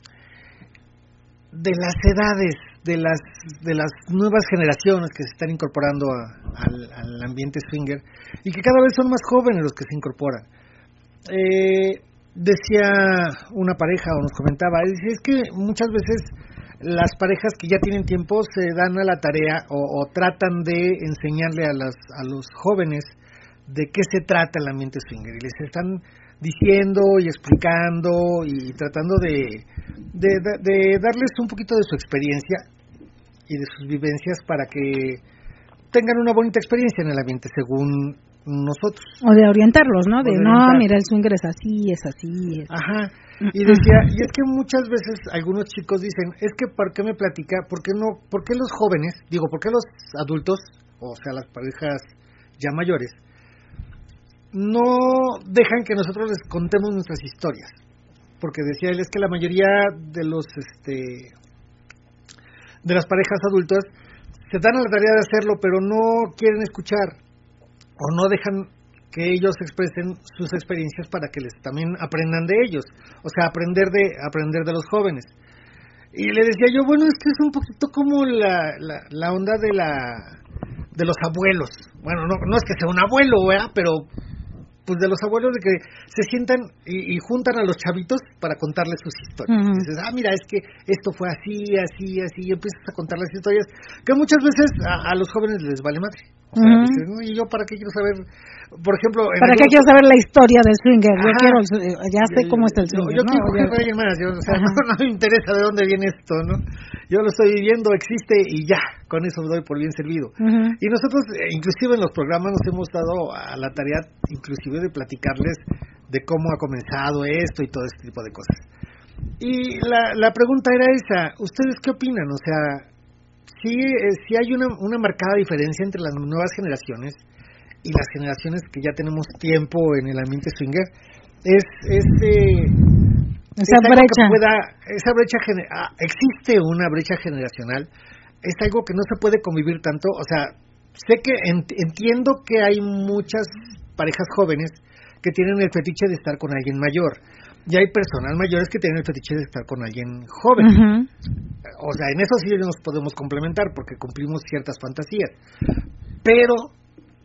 de las edades, de las, de las nuevas generaciones que se están incorporando a, al, al ambiente swinger y que cada vez son más jóvenes los que se incorporan. Eh, decía una pareja o nos comentaba, dice, es que muchas veces las parejas que ya tienen tiempo se dan a la tarea o, o tratan de enseñarle a, las, a los jóvenes de qué se trata el ambiente swinger y les están diciendo y explicando y tratando de, de, de, de darles un poquito de su experiencia y de sus vivencias para que tengan una bonita experiencia en el ambiente según nosotros. O de orientarlos, ¿no? De, de no, mira, el swinger es así, es así. Es... Ajá. Y decía, y es que muchas veces algunos chicos dicen, es que ¿por qué me platica? ¿Por qué no? ¿Por qué los jóvenes, digo, por qué los adultos, o sea, las parejas ya mayores, no dejan que nosotros les contemos nuestras historias? Porque decía él, es que la mayoría de los, este, de las parejas adultas se dan a la tarea de hacerlo, pero no quieren escuchar, o no dejan que ellos expresen sus experiencias para que les también aprendan de ellos, o sea, aprender de aprender de los jóvenes. Y le decía yo, bueno, es que es un poquito como la, la, la onda de la de los abuelos. Bueno, no, no es que sea un abuelo, ¿verdad? Pero pues de los abuelos de que se sientan y, y juntan a los chavitos para contarles sus historias. Uh-huh. Dices, ah, mira, es que esto fue así, así, así, y empiezas a contar las historias que muchas veces a, a los jóvenes les vale madre. O sea, uh-huh. dices, no, ¿y yo para qué quiero saber? Por ejemplo... ¿Para qué algunos... quiero saber la historia del swinger? Yo Ajá. quiero, ya sé cómo está el swinger, Yo, yo ¿no? quiero coger a alguien más, yo, o sea, no, no me interesa de dónde viene esto, ¿no? Yo lo estoy viviendo, existe y ya, con eso me doy por bien servido. Uh-huh. Y nosotros, inclusive en los programas, nos hemos dado a la tarea, inclusive de platicarles de cómo ha comenzado esto y todo este tipo de cosas. Y la, la pregunta era esa, ¿ustedes qué opinan? O sea, sí, eh, sí hay una, una marcada diferencia entre las nuevas generaciones y las generaciones que ya tenemos tiempo en el ambiente swinger. Es, es eh, esa es brecha. Pueda, esa brecha gener- ah, existe una brecha generacional. Es algo que no se puede convivir tanto. O sea, sé que ent- entiendo que hay muchas parejas jóvenes que tienen el fetiche de estar con alguien mayor. Y hay personas mayores que tienen el fetiche de estar con alguien joven. Uh-huh. O sea, en eso sí nos podemos complementar porque cumplimos ciertas fantasías. Pero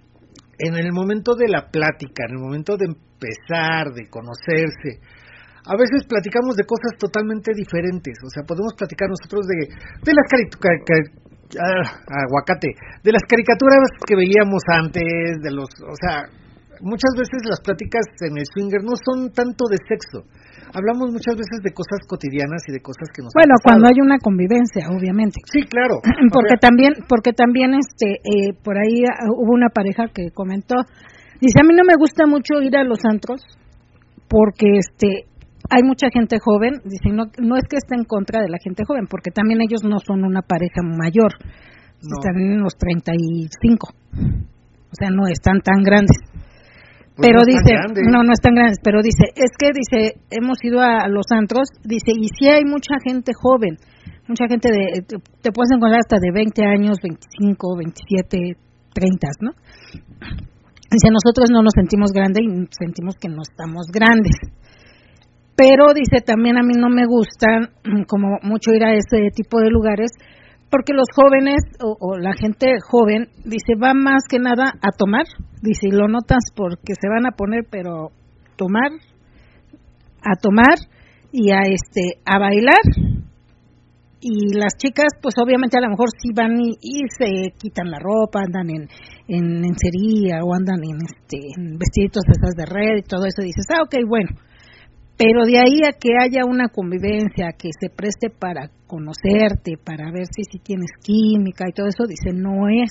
en el momento de la plática, en el momento de empezar, de conocerse, a veces platicamos de cosas totalmente diferentes. O sea, podemos platicar nosotros de, de las caricaturas, ah, aguacate, de las caricaturas que veíamos antes, de los, o sea, muchas veces las pláticas en el swinger no son tanto de sexo. Hablamos muchas veces de cosas cotidianas y de cosas que nos bueno, han pasado. cuando hay una convivencia, obviamente. Sí, claro. Porque o sea, también, porque también, este, eh, por ahí hubo una pareja que comentó, dice, a mí no me gusta mucho ir a los antros porque, este, hay mucha gente joven. Dice, no, no es que esté en contra de la gente joven, porque también ellos no son una pareja mayor, no. Están en los treinta y cinco, o sea, no están tan grandes. Pues pero no dice, no, no están grandes, pero dice, es que dice, hemos ido a los antros, dice, y sí hay mucha gente joven, mucha gente de, te, te puedes encontrar hasta de veinte años, veinticinco, veintisiete, treinta, ¿no? Dice, nosotros no nos sentimos grandes y sentimos que no estamos grandes. Pero dice, también a mí no me gusta como mucho ir a ese tipo de lugares, porque los jóvenes o, o la gente joven, dice, va más que nada a tomar, dice, y lo notas porque se van a poner, pero tomar, a tomar y a este a bailar, y las chicas pues obviamente a lo mejor sí van y, y se quitan la ropa, andan en, en lencería o andan en este en vestiditos esas de red y todo eso, dices, ah, ok, bueno. Pero de ahí a que haya una convivencia, que se preste para conocerte, para ver si, si tienes química y todo eso, dice, no es,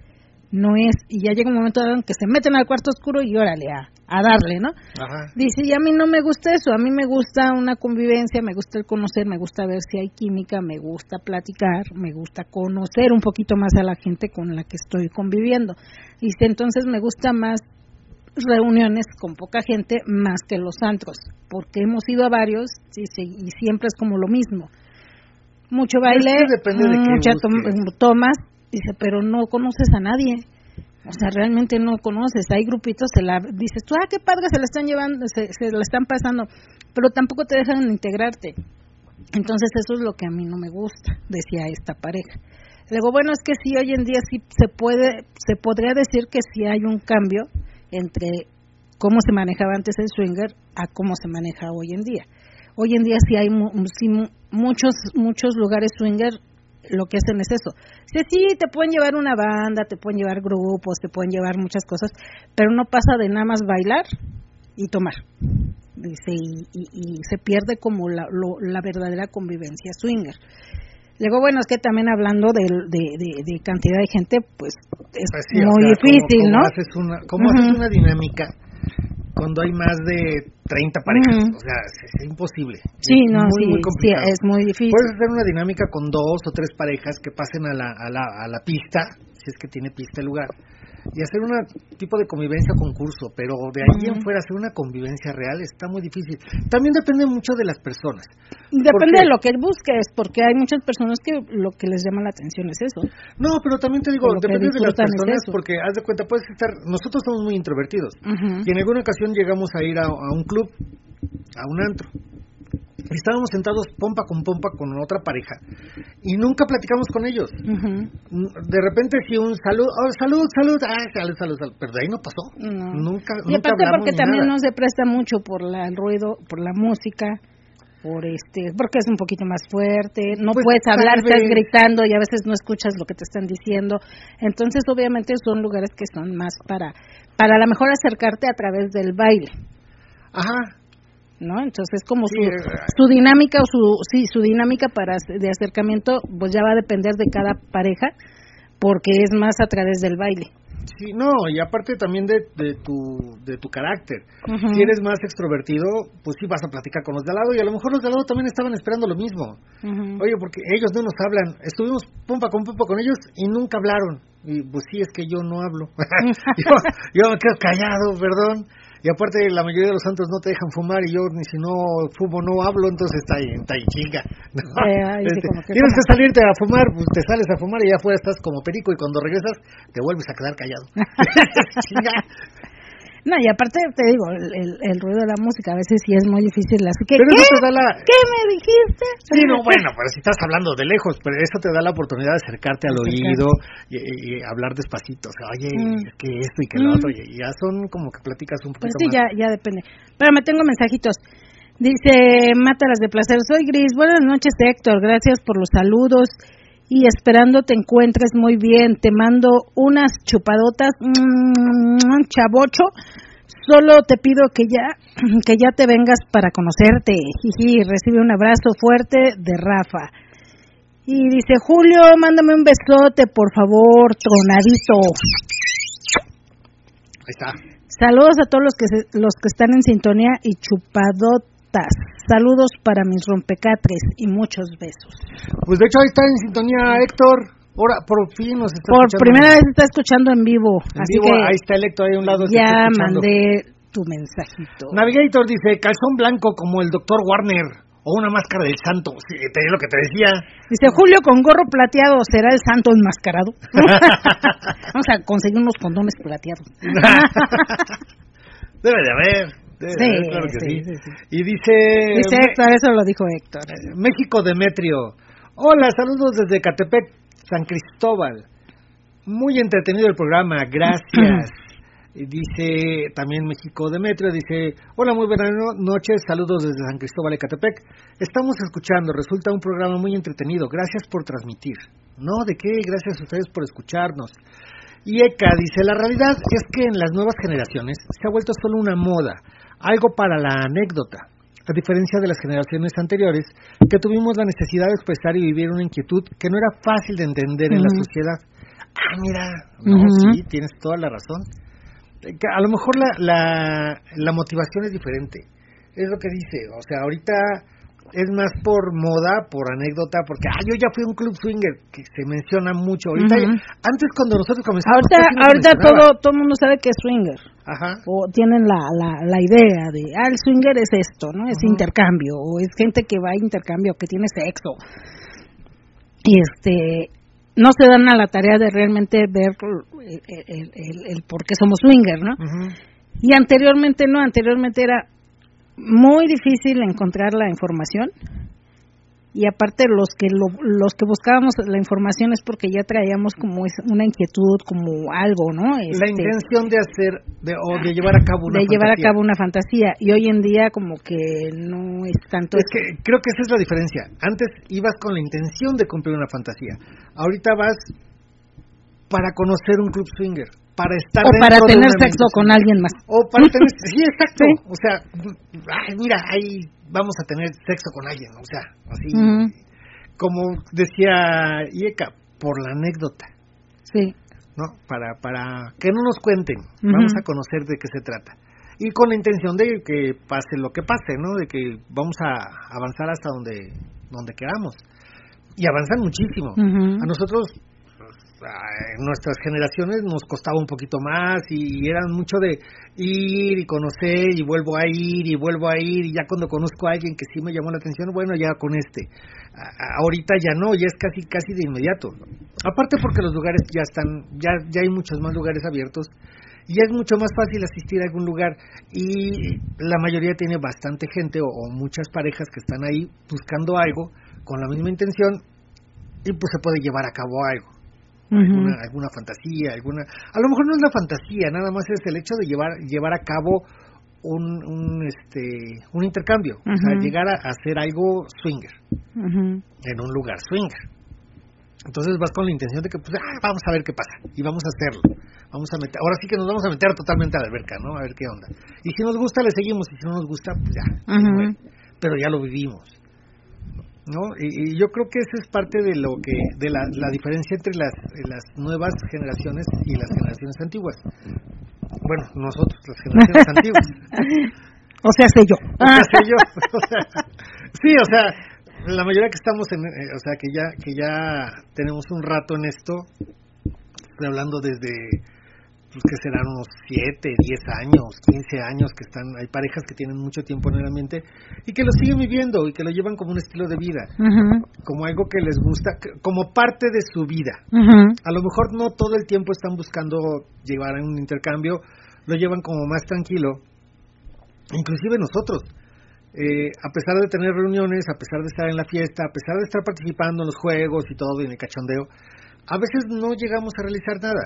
no es. Y ya llega un momento en que se meten al cuarto oscuro y órale, a, a darle, ¿no? Ajá. Dice, y a mí no me gusta eso, a mí me gusta una convivencia, me gusta el conocer, me gusta ver si hay química, me gusta platicar, me gusta conocer un poquito más a la gente con la que estoy conviviendo. Dice, entonces me gusta más reuniones con poca gente más que los antros, porque hemos ido a varios y, y siempre es como lo mismo, mucho baile, muchas to- tomas, dice, pero no conoces a nadie, o sea, realmente no conoces, hay grupitos, se la dices tú, ah, qué padre, se la están llevando, se, se la están pasando, pero tampoco te dejan integrarte. Entonces eso es lo que a mí no me gusta, decía esta pareja. Luego, bueno, es que sí, hoy en día sí se puede, se podría decir que sí hay un cambio entre cómo se manejaba antes el swinger a cómo se maneja hoy en día. Hoy en día sí hay mu- sí, muchos muchos lugares swinger, lo que hacen es eso. Sí, sí, te pueden llevar una banda, te pueden llevar grupos, te pueden llevar muchas cosas, pero no pasa de nada más bailar y tomar. Dice, y, y, y se pierde como la, lo, la verdadera convivencia swinger. Luego, bueno, es que también hablando de, de, de, de cantidad de gente, pues es pues sí, muy o sea, difícil, ¿cómo, cómo ¿no? Haces una, ¿Cómo uh-huh. haces una dinámica cuando hay más de treinta parejas? Uh-huh. O sea, es, es imposible. Sí, es no, muy, sí, muy complicado. Sí, es muy difícil. Puedes hacer una dinámica con dos o tres parejas que pasen a la, a la, a la pista, si es que tiene pista el lugar, y hacer un tipo de convivencia concurso, pero de ahí uh-huh. en fuera hacer una convivencia real está muy difícil. También depende mucho de las personas. Depende de lo que busques, porque hay muchas personas que lo que les llama la atención es eso. No, pero también te digo, depende de las personas, porque haz de cuenta, puedes estar, nosotros somos muy introvertidos, uh-huh. y en alguna ocasión llegamos a ir a, a un club, a un antro, y estábamos sentados pompa con pompa con otra pareja y nunca platicamos con ellos. Uh-huh. De repente sí un salud, oh, salud, salud, ah, salud, salud, salud, pero de ahí no pasó. No. Nunca, y nunca aparte hablamos porque también nada. No se presta mucho por la, el ruido, por la música, por este, porque es un poquito más fuerte, no pues puedes hablar, estás gritando y a veces no escuchas lo que te están diciendo. Entonces, obviamente son lugares que son más para para a lo mejor acercarte a través del baile. Ajá. ¿No? Entonces como sí, su, su dinámica o su sí su dinámica para de acercamiento pues ya va a depender de cada pareja, porque es más a través del baile. Sí, no, y aparte también de, de tu de tu carácter. Uh-huh. Si eres más extrovertido, pues sí vas a platicar con los de al lado, y a lo mejor los de al lado también estaban esperando lo mismo. Uh-huh. Oye, porque ellos no nos hablan. Estuvimos pompa con pompa con ellos y nunca hablaron. Y pues sí, es que yo no hablo. yo, yo me quedo callado, perdón. Y aparte la mayoría de los santos no te dejan fumar, y yo ni si no fumo no hablo, entonces está ahí, está ahí chinga. ¿No? Eh, este, que tienes que salirte a fumar, pues te sales a fumar y ya afuera estás como perico, y cuando regresas te vuelves a quedar callado. Chinga. No, y aparte te digo, el, el, el ruido de la música a veces sí es muy difícil, así que pero ¿qué? Eso te da la... ¿Qué me dijiste? Sí, no, bueno, pero si estás hablando de lejos, pero eso te da la oportunidad de acercarte al Acercarte. oído y, y, y hablar despacito, o sea, oye, mm. que esto y que mm. lo otro, y ya son como que platicas un poquito pues sí, más. ya, ya depende. Pero me tengo mensajitos. Dice, Mátalas de placer, soy Gris, buenas noches Héctor, gracias por los saludos y esperando te encuentres muy bien, te mando unas chupadotas, mmm, chavocho, solo te pido que ya que ya te vengas para conocerte, jiji, recibe un abrazo fuerte de Rafa. Y dice, Julio, mándame un besote, por favor, tronadito. Ahí está. Saludos a todos los que se, los que están en sintonía y chupadotas. Saludos para mis rompecatres y muchos besos. Pues de hecho ahí está en sintonía Héctor. Ahora por fin nos está por escuchando. Por primera vez está escuchando en vivo. En así vivo, que ahí está el Héctor ahí a un lado. Ya mandé tu mensajito. Navigator dice, calzón blanco como el doctor Warner o una máscara del santo. Sí, te lo que te decía. Dice, Julio con gorro plateado, ¿será el santo enmascarado? Vamos a conseguir unos condones plateados. Debe de haber. Debe sí, de haber, claro que sí, sí. Sí, sí. Y dice... Dice Héctor, eso lo dijo Héctor. México Demetrio. Hola, saludos desde Catepec, San Cristóbal. Muy entretenido el programa, gracias. Dice también México Demetrio, dice, hola, muy buenas noches, saludos desde San Cristóbal, Ecatepec. Estamos escuchando, resulta un programa muy entretenido, gracias por transmitir. No, ¿de qué? Gracias a ustedes por escucharnos. Y Eka dice, la realidad es que en las nuevas generaciones se ha vuelto solo una moda, algo para la anécdota, a diferencia de las generaciones anteriores, que tuvimos la necesidad de expresar y vivir una inquietud que no era fácil de entender uh-huh. en la sociedad. Ah, mira, no, uh-huh. sí, tienes toda la razón. A lo mejor la, la, la motivación es diferente, es lo que dice, o sea, ahorita es más por moda, por anécdota, porque, ah, yo ya fui a un club swinger, que se menciona mucho, ahorita, uh-huh. antes cuando nosotros comenzamos... Ahorita, no ahorita todo, todo el mundo sabe que es swinger, Ajá. o tienen la, la, la idea de, ah, el swinger es esto, ¿no? Es uh-huh. intercambio, o es gente que va a intercambio, que tiene sexo, y este... no se dan a la tarea de realmente ver el, el, el, el por qué somos swinger, ¿no? Uh-huh. Y anteriormente no, anteriormente era muy difícil encontrar la información, y aparte los que lo, los que buscábamos la información es porque ya traíamos como es una inquietud, como algo, ¿no? Este, la intención de hacer de, o de llevar a cabo una de fantasía. llevar a cabo una fantasía, y hoy en día como que no es tanto es eso. Que creo que esa es la diferencia. Antes ibas con la intención de cumplir una fantasía, ahorita vas para conocer un club swinger, para estar o para tener de sexo con alguien más, o para tener sí, exacto, sí. O sea, ay, mira, ahí vamos a tener sexo con alguien, o sea, así, uh-huh. como decía Ieka, por la anécdota, sí, no, para para que no nos cuenten, uh-huh. vamos a conocer de qué se trata, y con la intención de que pase lo que pase, no, de que vamos a avanzar hasta donde donde queramos, y avanzan muchísimo. Uh-huh. A nosotros en nuestras generaciones nos costaba un poquito más, y eran mucho de ir y conocer y vuelvo a ir y vuelvo a ir, y ya cuando conozco a alguien que sí me llamó la atención, bueno, ya con este. A- ahorita ya no, ya es casi casi de inmediato. Aparte porque los lugares ya están, ya ya hay muchos más lugares abiertos, y es mucho más fácil asistir a algún lugar, y la mayoría tiene bastante gente o, o muchas parejas que están ahí buscando algo con la misma intención, y pues se puede llevar a cabo algo. Alguna, uh-huh. alguna fantasía, alguna, a lo mejor no es la fantasía, nada más es el hecho de llevar llevar a cabo un, un este un intercambio, uh-huh. o sea, llegar a, a hacer algo swinger, uh-huh. en un lugar swinger. Entonces vas con la intención de que pues ah, vamos a ver qué pasa y vamos a hacerlo, vamos a meter, ahora sí que nos vamos a meter totalmente a la alberca, ¿no? A ver qué onda. Y si nos gusta le seguimos, y si no nos gusta pues ya, uh-huh. pero ya lo vivimos. ¿No? Y, y yo creo que eso es parte de lo que de la, la diferencia entre las las nuevas generaciones y las generaciones antiguas. Bueno, nosotros, las generaciones antiguas. O sea, sé yo. O sea, sé yo. O sea, sí, o sea, la mayoría que estamos en, eh, o sea, que ya que ya tenemos un rato en esto, estoy hablando desde pues que serán unos siete, diez años, quince años que están, hay parejas que tienen mucho tiempo en el ambiente y que lo siguen viviendo y que lo llevan como un estilo de vida, uh-huh. como algo que les gusta, como parte de su vida. Uh-huh. A lo mejor no todo el tiempo están buscando llevar a un intercambio, lo llevan como más tranquilo. Inclusive nosotros, eh, a pesar de tener reuniones, a pesar de estar en la fiesta, a pesar de estar participando en los juegos y todo, y en el cachondeo, a veces no llegamos a realizar nada.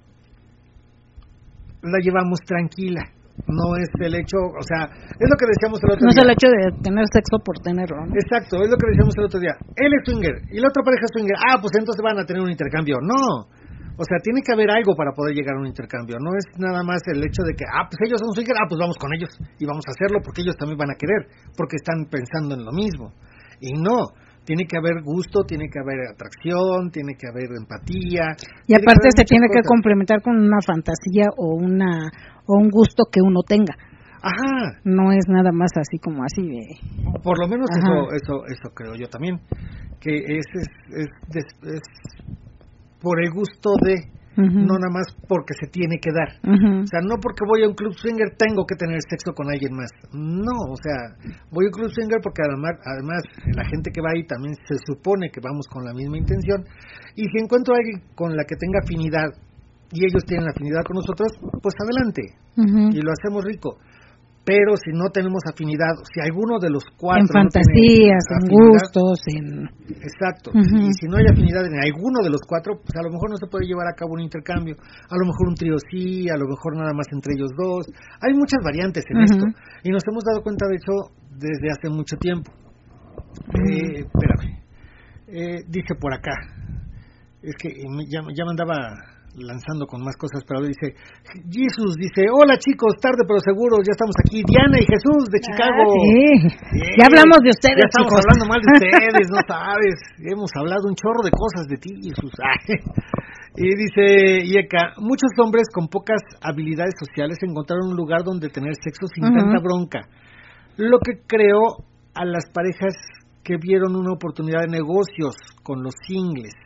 La llevamos tranquila, no es el hecho, o sea, es lo que decíamos el otro no día. No es el hecho de tener sexo por tenerlo, ¿no? Exacto, es lo que decíamos el otro día. Él es swinger y la otra pareja es swinger, ah, pues entonces van a tener un intercambio. No, o sea, tiene que haber algo para poder llegar a un intercambio, no es nada más el hecho de que, ah, pues ellos son swinger, ah, pues vamos con ellos y vamos a hacerlo porque ellos también van a querer, porque están pensando en lo mismo. Y no, tiene que haber gusto, tiene que haber atracción, tiene que haber empatía. Y aparte se tiene cosas. que complementar con una fantasía o una o un gusto que uno tenga. Ajá. No es nada más así como así de... Por lo menos eso eso eso creo yo también, que es es, es, es, es por el gusto de, uh-huh. no nada más porque se tiene que dar. Uh-huh. O sea, no porque voy a un club swinger tengo que tener sexo con alguien más. No, o sea, voy a un club swinger porque además, además la gente que va ahí también se supone que vamos con la misma intención. Y si encuentro a alguien con la que tenga afinidad y ellos tienen afinidad con nosotros, pues adelante. Uh-huh. Y lo hacemos rico. pero si no tenemos afinidad, si alguno de los cuatro en fantasías, no en gustos, en... Exacto, uh-huh. y si no hay afinidad en alguno de los cuatro, pues a lo mejor no se puede llevar a cabo un intercambio, a lo mejor un trío sí, a lo mejor nada más entre ellos dos, hay muchas variantes en uh-huh. esto, y nos hemos dado cuenta de hecho desde hace mucho tiempo. Uh-huh. Eh, espérame, eh, dice por acá, es que ya, ya me andaba lanzando con más cosas, pero dice Jesús, dice, hola chicos, tarde pero seguro, ya estamos aquí, Diana y Jesús de Chicago. Ah, sí. Yeah. Ya hablamos de ustedes, ya estamos chicos. hablando mal de ustedes, no sabes, hemos hablado un chorro de cosas de ti, Jesús. Y dice Yeka, muchos hombres con pocas habilidades sociales encontraron un lugar donde tener sexo sin uh-huh. tanta bronca, lo que creó a las parejas que vieron una oportunidad de negocios con los singles.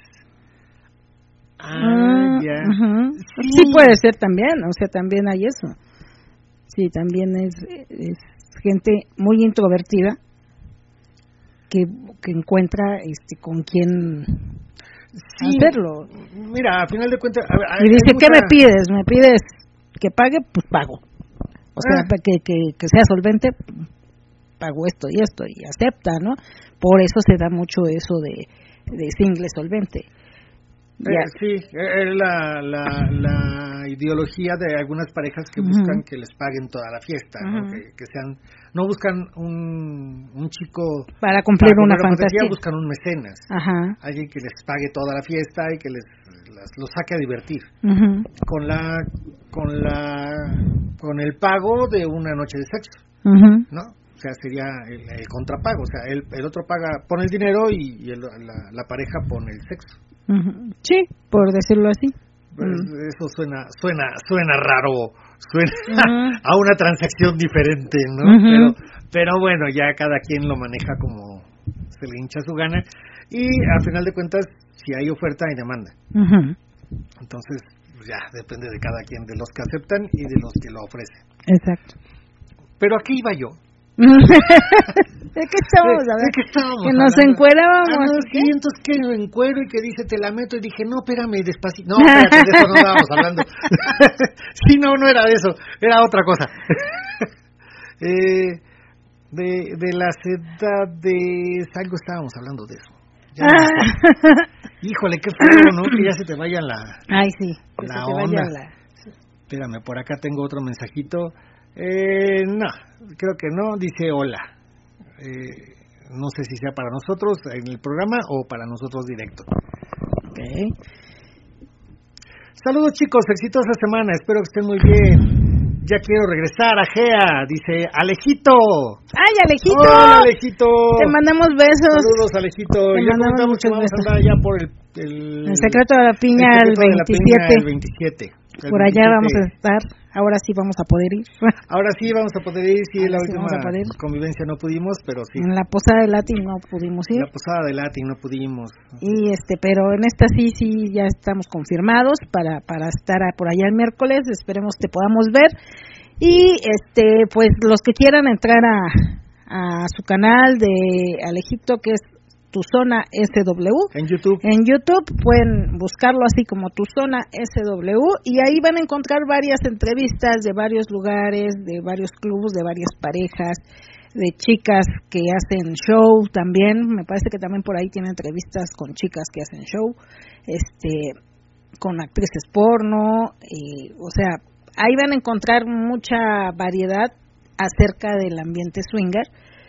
Ah, ya. Uh-huh. Sí. sí puede ser también, o sea, también hay eso. Sí, también es, es gente muy introvertida que, que encuentra este con quién sí. hacerlo. Mira, a final de cuentas... A ver, y dice, mucha... ¿qué me pides? ¿Me pides que pague? Pues pago. O sea, ah. que, que, que sea solvente, pago esto y esto, y acepta, ¿no? Por eso se da mucho eso de, de single solvente. Eh, sí, es la, la, la ideología de algunas parejas que uh-huh. buscan que les paguen toda la fiesta, uh-huh. ¿no? que, que sean, no buscan un, un chico para cumplir para una fantasía, fantasía, buscan un mecenas, uh-huh. alguien que les pague toda la fiesta y que les las, los saque a divertir, uh-huh. con la con la con el pago de una noche de sexo, uh-huh. ¿no? O sea, sería el, el contrapago, o sea, el, el otro paga, pone el dinero y, y el, la, la pareja pone el sexo. Sí, por decirlo así. Pues mm. Eso suena suena suena raro, suena uh-huh. a una transacción diferente, ¿no? Uh-huh. Pero pero bueno, ya cada quien lo maneja como se le hincha su gana y a final de cuentas, si hay oferta hay demanda. Uh-huh. Entonces, pues ya depende de cada quien, de los que aceptan y de los que lo ofrecen. Exacto. Pero aquí iba yo. ¿De qué estábamos hablando? ¿De qué estábamos que nos hablando? encuerábamos. Ah, no, sí, entonces que lo encuero y que dice te la meto y dije, no, espérame, despacito. No, espérate, de eso no estábamos hablando. Sí, no, no era de eso, era otra cosa. eh, de, de las edades, algo estábamos hablando de eso. Ya ah. Híjole, qué feo, ¿no? Que ya se te vaya la, Ay, sí, que la se te onda. vaya la... Espérame, por acá tengo otro mensajito. Eh, no, creo que no, dice hola. Eh, no sé si sea para nosotros en el programa o para nosotros directo. Okay. Saludos chicos, exitosa semana, espero que estén muy bien. Ya quiero regresar a Gea, dice Alejito. ¡Ay, Alejito! Hola, Alejito. Te mandamos besos. Saludos, Alejito. Te ya comentamos que vamos besos. a andar ya por el... El, el secreto de la piña, el, el veintisiete. El veintisiete. El por allá veintisiete. Vamos a estar. Ahora sí vamos a poder ir. Ahora sí vamos a poder ir. Sí, Ahora la sí última convivencia no pudimos, pero sí. En la posada de Latin no pudimos ir. En la posada de Latin no pudimos. Y este, pero en esta sí, sí, ya estamos confirmados para para estar por allá el miércoles. Esperemos que podamos ver. Y este, pues los que quieran entrar a, a su canal de Alejito, que es Tu Zona S W en YouTube. En YouTube pueden buscarlo así como Tu Zona S W y ahí van a encontrar varias entrevistas de varios lugares, de varios clubes, de varias parejas, de chicas que hacen show también. Me parece que también por ahí tiene entrevistas con chicas que hacen show, este, con actrices porno, y, o sea, ahí van a encontrar mucha variedad acerca del ambiente swinger.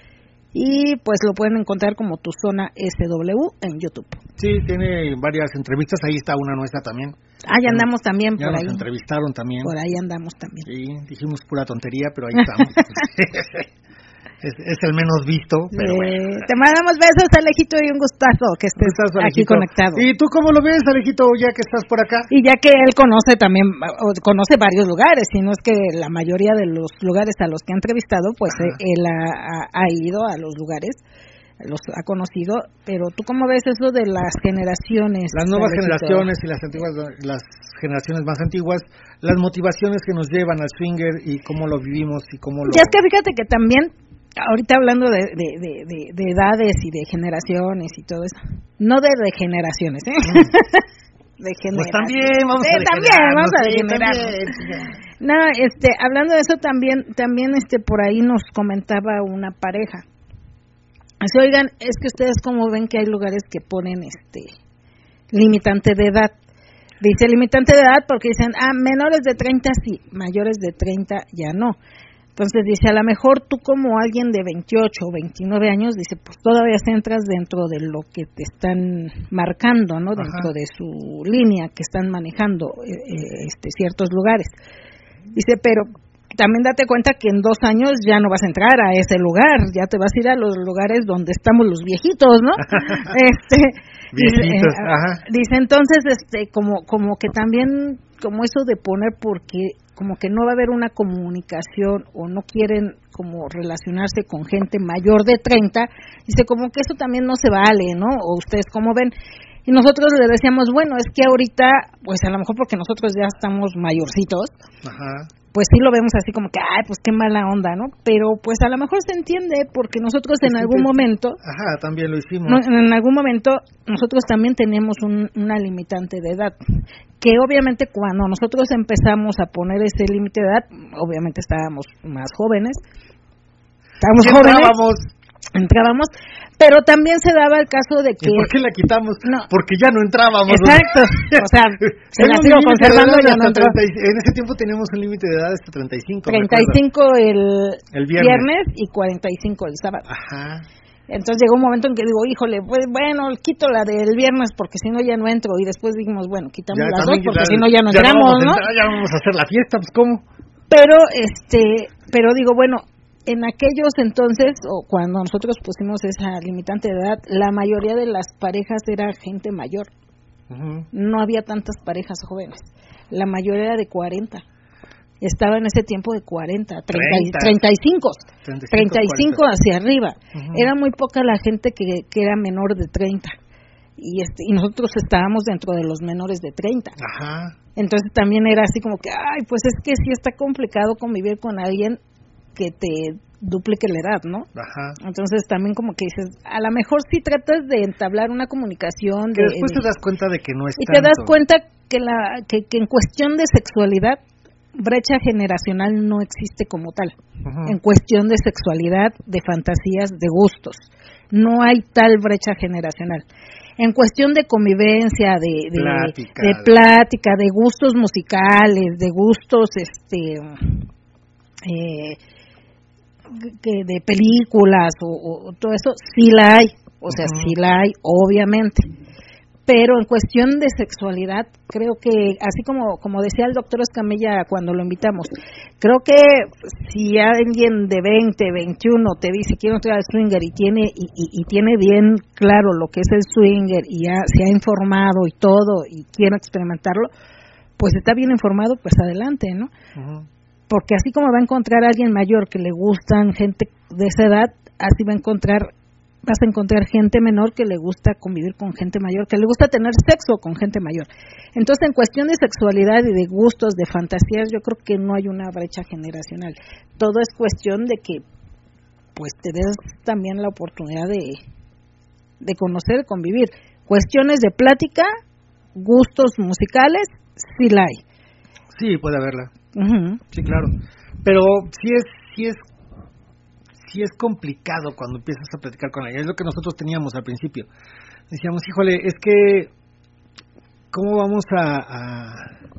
Y pues lo pueden encontrar como Tu Zona S W en YouTube. Sí, tiene varias entrevistas, ahí está una nuestra también. Ah, ya andamos también ya por nos ahí. entrevistaron también. Por ahí andamos también. Sí, dijimos pura tontería, pero ahí estamos. es, es el menos visto, pero eh, bueno. Te mandamos besos, Alejito, y un gustazo que estés gustazo, aquí conectado. ¿Y tú cómo lo ves, Alejito, ya que estás por acá? Y ya que él conoce también, conoce varios lugares, si no es que la mayoría de los lugares a los que ha entrevistado, pues eh, él ha, ha, ha ido a los lugares, los ha conocido, pero ¿tú cómo ves eso de las generaciones? Las nuevas Alejito? generaciones y las antiguas, las generaciones más antiguas, las motivaciones que nos llevan al swinger y cómo lo vivimos y cómo lo... Ya es que fíjate que también, ahorita hablando de, de, de, de, de edades y de generaciones y todo eso, no de degeneraciones, ¿eh? Mm. De generaciones. Pues también vamos sí, a también vamos a sí, degenerar. También. No, este, hablando de eso también, también este, por ahí nos comentaba una pareja. Así, oigan, es que ustedes como ven que hay lugares que ponen este limitante de edad. Dice limitante de edad porque dicen, ah, menores de treinta sí, mayores de treinta ya no. Entonces dice, a lo mejor tú como alguien de veintiocho o veintinueve años, dice, pues todavía entras dentro de lo que te están marcando, ¿no? Ajá. Dentro de su línea que están manejando eh, este ciertos lugares. Dice, pero también date cuenta que en dos años ya no vas a entrar a ese lugar, ya te vas a ir a los lugares donde estamos los viejitos, ¿no? este Viejitos, dice, ajá. Dice, entonces, este, como, como que también, como eso de poner, porque como que no va a haber una comunicación o no quieren como relacionarse con gente mayor de treinta, dice, como que eso también no se vale, ¿no? O ustedes cómo ven. Y nosotros le decíamos, bueno, es que ahorita, pues a lo mejor porque nosotros ya estamos mayorcitos, ajá. Pues sí lo vemos así como que, ay, pues qué mala onda, ¿no? Pero pues a lo mejor se entiende porque nosotros en algún momento... Ajá, también lo hicimos. No, en algún momento nosotros también teníamos un, una limitante de edad, que obviamente cuando nosotros empezamos a poner ese límite de edad, obviamente estábamos más jóvenes, estábamos jóvenes, entrábamos, entrábamos, pero también se daba el caso de que... ¿Y por qué la quitamos? No. Porque ya no entrábamos. Exacto, o sea, se la sigo conservando y ya no entró. treinta, en ese tiempo teníamos un límite de edad hasta treinta y cinco. treinta y cinco el, el viernes. viernes y cuarenta y cinco el sábado. Ajá. Entonces llegó un momento en que digo, híjole, pues bueno, quito la del viernes porque si no ya no entro. Y después dijimos, bueno, quitamos ya, las dos porque si no ya no ya entramos, no ¿no? Entrar, ya vamos a hacer la fiesta, pues ¿cómo? Pero, este, pero digo, bueno, en aquellos entonces, o cuando nosotros pusimos esa limitante de edad, la mayoría de las parejas era gente mayor. Uh-huh. No había tantas parejas jóvenes. La mayoría era de cuarenta. Estaba en ese tiempo de cuarenta, treinta, treinta y cinco, treinta y cinco hacia arriba. Uh-huh. Era muy poca la gente que, que era menor de treinta. Y, este, y nosotros estábamos dentro de los menores de treinta. Ajá. Entonces también era así como que, ay, pues es que sí está complicado convivir con alguien que te duplique la edad, ¿no? Ajá. Entonces también como que dices, a lo mejor sí tratas de entablar una comunicación. Que de, después de, te das cuenta de que no es y tanto. te das cuenta que, la, que, que en cuestión de sexualidad, brecha generacional no existe como tal. Uh-huh. En cuestión de sexualidad, de fantasías, de gustos. No hay tal brecha generacional. En cuestión de convivencia, de, de, plática, de, plática, de gustos musicales, de gustos, este... Eh, de, de películas o, o todo eso, sí la hay, o sea, uh-huh. sí la hay, obviamente, pero en cuestión de sexualidad, creo que, así como como decía el doctor Escamilla cuando lo invitamos, creo que si alguien de veinte, veintiuno te dice quiero entrar al swinger y tiene y, y, y tiene bien claro lo que es el swinger y ya se ha informado y todo y quiere experimentarlo, pues está bien informado, pues adelante, ¿no? Uh-huh. Porque así como va a encontrar a alguien mayor que le gustan gente de esa edad, así va a encontrar, vas a encontrar gente menor que le gusta convivir con gente mayor, que le gusta tener sexo con gente mayor. Entonces, en cuestión de sexualidad y de gustos, de fantasías, yo creo que no hay una brecha generacional. Todo es cuestión de que, pues, te des también la oportunidad de, de conocer, de convivir. Cuestiones de plática, gustos musicales, sí la hay. Sí, puede haberla. Uh-huh. Sí, claro. Pero sí es, sí es, sí es complicado cuando empiezas a platicar con alguien. Es lo que nosotros teníamos al principio. Decíamos, híjole, es que ¿cómo vamos a, a,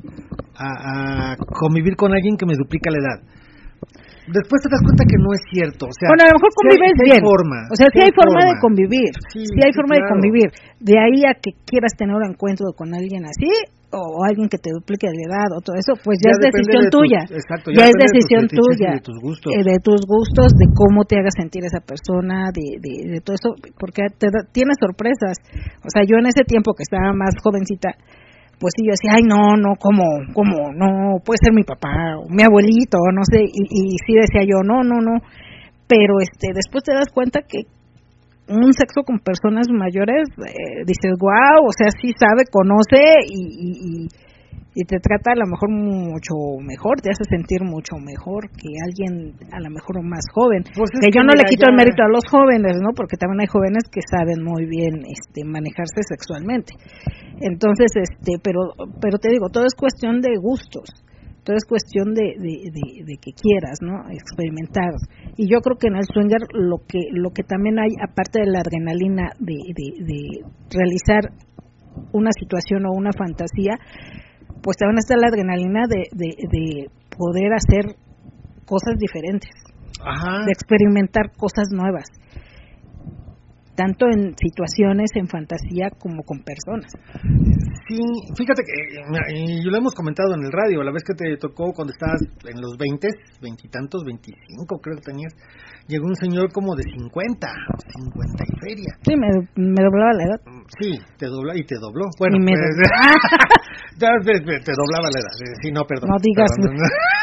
a, a convivir con alguien que me duplica la edad? Después te das cuenta que no es cierto. O sea, bueno, a lo mejor convives si hay, bien. Si hay forma, o sea, si si hay, hay forma, forma de convivir. Sí, si hay sí, forma claro. de convivir. De ahí a que quieras tener un encuentro con alguien así, o alguien que te duplique la edad, o todo eso, pues ya, ya es decisión de tuya. Tus, exacto, ya, ya es decisión de tuya. De tus gustos. Eh, de tus gustos, de cómo te haga sentir esa persona, de, de, de todo eso, porque te da, tienes sorpresas. O sea, yo en ese tiempo que estaba más jovencita, pues sí, yo decía, ay, no, no, ¿cómo? ¿Cómo? No, puede ser mi papá, o mi abuelito, no sé, y, y sí decía yo, no, no, no, pero este después te das cuenta que un sexo con personas mayores, eh, dices, wow, o sea, sí sabe, conoce, y, y, y, y te trata a lo mejor mucho mejor, te hace sentir mucho mejor que alguien a lo mejor más joven, pues que, que yo no le quito ya... el mérito a los jóvenes, ¿no? Porque también hay jóvenes que saben muy bien este manejarse sexualmente. Entonces, este, pero pero te digo, todo es cuestión de gustos. Entonces es cuestión de, de, de, de que quieras, ¿no? Experimentar. Y yo creo que en el swinger lo que lo que también hay, aparte de la adrenalina de, de, de realizar una situación o una fantasía, pues también está la adrenalina de, de, de poder hacer cosas diferentes, Ajá. de experimentar cosas nuevas, tanto en situaciones, en fantasía, como con personas. Sí, fíjate que y lo hemos comentado en el radio, la vez que te tocó cuando estabas en los veinte, veintitantos, veinticinco creo que tenías, llegó un señor como de cincuenta, cincuenta y feria. Sí, me, me doblaba la edad. Sí, te dobló y te dobló. Bueno, y me pues, dobló. ya te doblaba la edad. Sí, no, perdón. No digas. Perdón.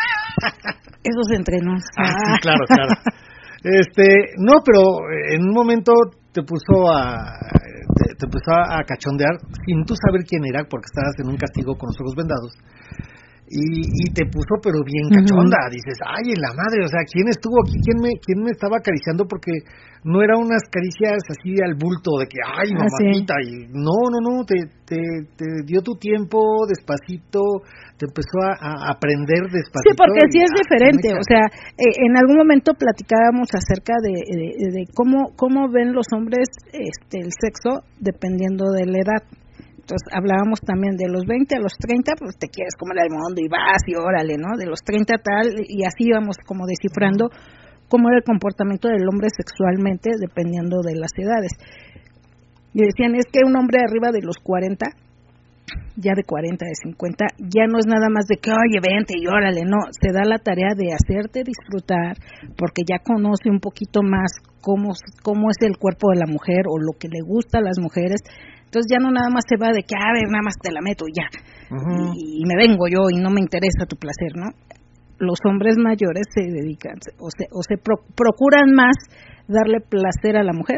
Esos entrenos. Ah, sí, claro, claro. Este, no, pero en un momento te puso a te, te puso a cachondear sin tú saber quién era, porque estabas en un castigo con los ojos vendados. Y, y te puso pero bien cachonda, uh-huh. Dices, ay, la madre, o sea, ¿quién estuvo aquí? ¿Quién me quién me estaba acariciando? Porque no eran unas caricias así al bulto de que, ay, mamacita, ah, sí. Y no, no, no, te, te, te dio tu tiempo despacito, te empezó a, a aprender despacito. Sí, porque sí es ah, diferente, o sea, eh, en algún momento platicábamos acerca de, de, de cómo cómo ven los hombres este el sexo dependiendo de la edad. Entonces hablábamos también de los veinte a los treinta, pues te quieres comer el mundo y vas y órale, ¿no? De los treinta tal, y así íbamos como descifrando cómo era el comportamiento del hombre sexualmente dependiendo de las edades. Y decían, es que un hombre arriba de los cuarenta, ya de cuarenta, de cincuenta, ya no es nada más de que, oye, vente y órale, no, se da la tarea de hacerte disfrutar, porque ya conoce un poquito más cómo, cómo es el cuerpo de la mujer o lo que le gusta a las mujeres. Entonces ya no nada más se va de que, a ver, nada más te la meto y ya, uh-huh. y, y me vengo yo y no me interesa tu placer, ¿no? Los hombres mayores se dedican, o se, o se pro, procuran más darle placer a la mujer,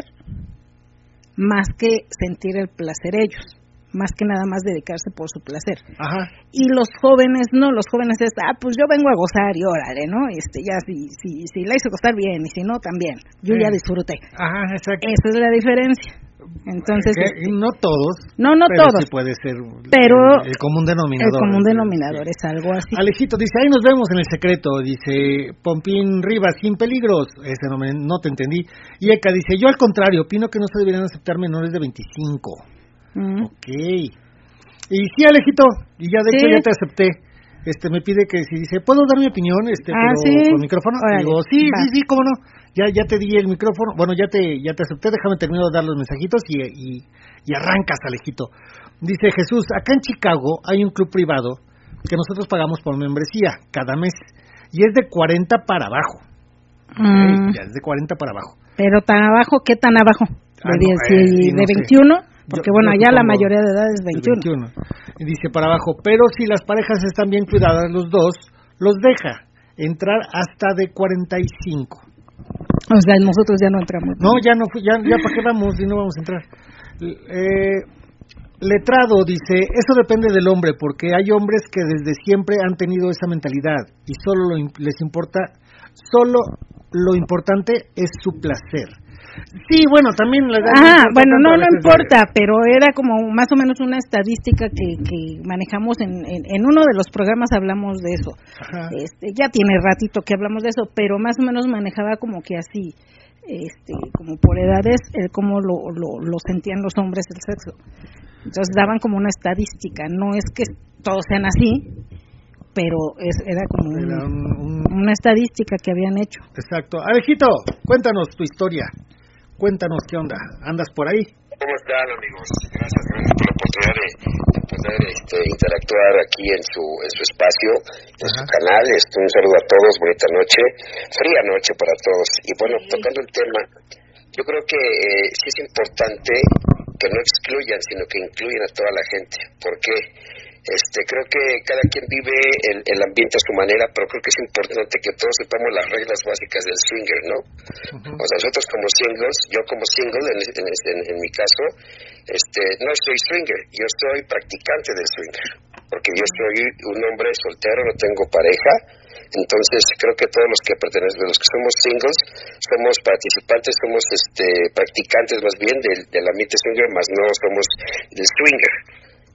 más que sentir el placer ellos, más que nada más dedicarse por su placer. Ajá. Y los jóvenes, no, los jóvenes es, ah, pues yo vengo a gozar y órale, ¿no? Este, ya si, si, si la hice gozar bien y si no, también, yo sí. Ya disfruté. Ajá, exacto. Esa es la diferencia. Entonces, que no todos, no, no pero todos, sí puede ser pero el, el común denominador. El común denominador sí. Es algo así. Alejito dice, ahí nos vemos en el secreto, dice Pompín Rivas, sin peligros, ese no, me, no te entendí. Y Eka dice, yo al contrario, opino que no se deberían aceptar menores de veinticinco. Mm. Ok. Y sí, Alejito, y ya de sí. hecho ya te acepté. Este, me pide que si dice, ¿puedo dar mi opinión? Este, ah, pero ¿sí? Con micrófono. Órale, digo, sí, va. sí, sí, cómo no. Ya, ya te di el micrófono. Bueno, ya te, ya te acepté. Déjame terminar de dar los mensajitos y, y, y arrancas, Alejito. Dice Jesús, acá en Chicago hay un club privado que nosotros pagamos por membresía cada mes y es de cuarenta para abajo. Mm. Okay, ya es de cuarenta para abajo. Pero tan abajo, ¿qué tan abajo? ¿De, ah, no, diez, eh, sí, de no veintiuno? Sé. Porque yo, bueno, yo allá la supongo, mayoría de edad es veintiuno. veintiuno. Y dice para abajo, pero si las parejas están bien cuidadas los dos, los deja entrar hasta de cuarenta y cinco. O sea, nosotros ya no entramos. No, ya no, ya, ya para qué vamos y no vamos a entrar. Eh, Letrado dice, eso depende del hombre, porque hay hombres que desde siempre han tenido esa mentalidad y solo lo, les importa, solo lo importante es su placer. Sí, bueno, también la edad. Ah, bueno, no, no importa, de... pero era como más o menos una estadística que, que manejamos en, en, en uno de los programas, hablamos de eso. Este, ya tiene ratito que hablamos de eso, pero más o menos manejaba como que así, este, como por edades, eh, como lo, lo, lo sentían los hombres el sexo. Entonces daban como una estadística, no es que todos sean así, pero es, era como era un, un... una estadística que habían hecho. Exacto. Alejito, cuéntanos tu historia. Cuéntanos qué onda, ¿andas por ahí? ¿Cómo están, amigos? Gracias, gracias por la oportunidad de, de poder este, interactuar aquí en su en su espacio, en Ajá. su canal. Este, un saludo a todos, bonita noche, fría noche para todos. Y bueno, sí. Tocando el tema, yo creo que eh, sí es importante que no excluyan, sino que incluyan a toda la gente. ¿Por qué? Este, creo que cada quien vive el, el ambiente a su manera, pero creo que es importante que todos sepamos las reglas básicas del swinger, ¿no? Uh-huh. O sea, nosotros como singles, yo como single, en, en, en, en mi caso, este, no soy swinger, yo soy practicante del swinger, porque yo soy un hombre soltero, no tengo pareja. Entonces creo que todos los que pertenecen, los que somos singles, somos participantes, somos este practicantes más bien del, del ambiente swinger, más no somos del swinger.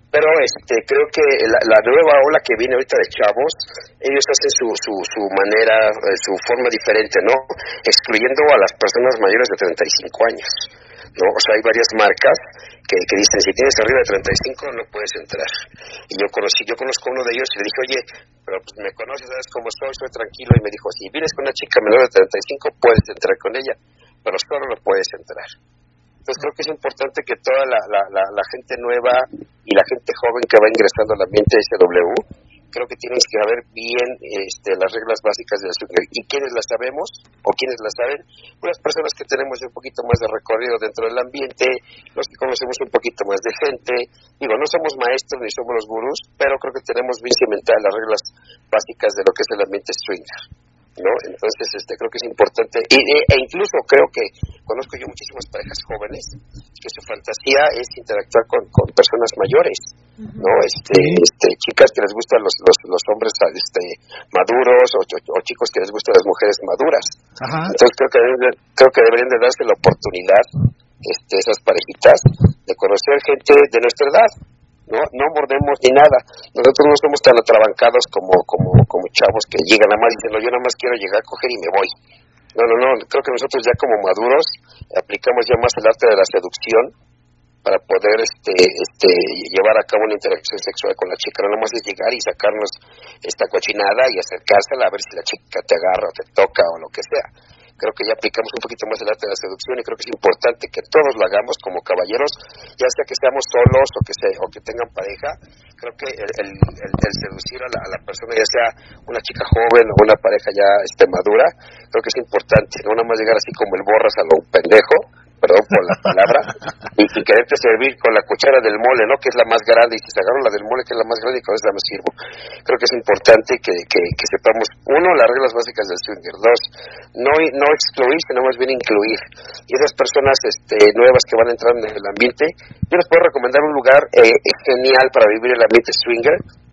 pero este creo que la, la nueva ola que viene ahorita de chavos, ellos hacen su su, su manera, su forma diferente, ¿no? Excluyendo a las personas mayores de treinta y cinco años, ¿no? O sea, hay varias marcas que, que dicen, si tienes arriba de treinta y cinco no puedes entrar. Y yo conocí, yo conozco a uno de ellos y le dije, oye, pero pues me conoces, sabes cómo soy, soy tranquilo, y me dijo, si vienes con una chica menor de treinta y cinco puedes entrar con ella, pero solo no puedes entrar. Entonces creo que es importante que toda la, la, la, la gente nueva y la gente joven que va ingresando al ambiente de S W, creo que tienes que saber bien este, las reglas básicas de la swinger. ¿Y quiénes las sabemos o quiénes las saben? Pues las personas que tenemos un poquito más de recorrido dentro del ambiente, los que conocemos un poquito más de gente. Digo, no somos maestros ni somos los gurús, pero creo que tenemos bien cimentadas las reglas básicas de lo que es el ambiente swinger, ¿no? Entonces este creo que es importante, e, e incluso creo que conozco yo muchísimas parejas jóvenes que su fantasía es interactuar con, con personas mayores, no este este chicas que les gustan los los, los hombres este maduros o, o chicos que les gustan las mujeres maduras. Ajá. Entonces creo que creo que deberían de darse la oportunidad este esas parejitas de conocer gente de nuestra edad. No, no mordemos ni nada. Nosotros no somos tan atrabancados como como como chavos que llegan nada más y dicen, no, yo nada más quiero llegar a coger y me voy. No, no, no, creo que nosotros ya como maduros aplicamos ya más el arte de la seducción para poder este este llevar a cabo una interacción sexual con la chica. No nada más es llegar y sacarnos esta cochinada y acercársela a ver si la chica te agarra o te toca o lo que sea. Creo que ya aplicamos un poquito más el arte de la seducción y creo que es importante que todos lo hagamos como caballeros, ya sea que seamos solos o que se, o que tengan pareja. Creo que el, el, el, el seducir a la, a la persona, ya sea una chica joven o una pareja ya este madura, creo que es importante, no nada más llegar así como el borras a lo pendejo, perdón por la palabra, y, y quererte servir con la cuchara del mole, ¿no? Que es la más grande, y si se agarran la del mole, que es la más grande, y con esa me sirvo. Creo que es importante que, que, que sepamos, uno, las reglas básicas del swinger, dos, no, no excluir, sino más bien incluir. Y esas personas este, nuevas que van a entrar en el ambiente, yo les puedo recomendar un lugar eh, genial para vivir el ambiente swinger,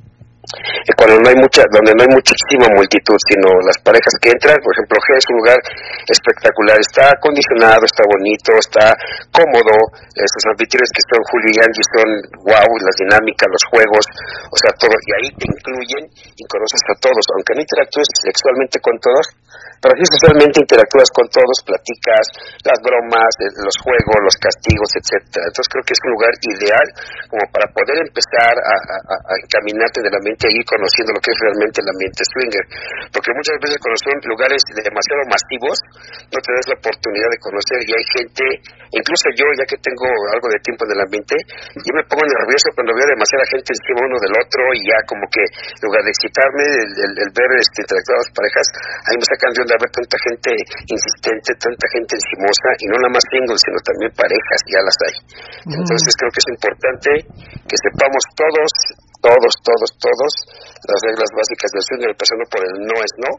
cuando no hay mucha, donde no hay muchísima multitud, sino las parejas que entran. Por ejemplo, G es un lugar espectacular, está acondicionado, está bonito, está cómodo, estos anfitriones que son Julio y Angie son wow, las dinámicas, los juegos, o sea, todo, y ahí te incluyen y conoces a todos, aunque no interactúes sexualmente con todos, pero sí socialmente interactúas con todos, platicas las bromas, los juegos, los castigos, etcétera. Entonces creo que es un lugar ideal como para poder empezar a, a, a encaminarte de la mente y ir conociendo lo que es realmente el ambiente swinger, porque muchas veces cuando son lugares demasiado masivos no te das la oportunidad de conocer, y hay gente, incluso yo ya que tengo algo de tiempo en el ambiente, yo me pongo nervioso cuando veo demasiada gente encima uno del otro, y ya como que en lugar de excitarme el, el, el ver este, interactuar a las parejas, ahí me sacan de onda ver tanta gente insistente, tanta gente encimosa, y no nada más singles sino también parejas, ya las hay. Mm. Entonces creo que es importante que sepamos todos todos, todos, todos las reglas básicas del swinger, empezando por el no es no,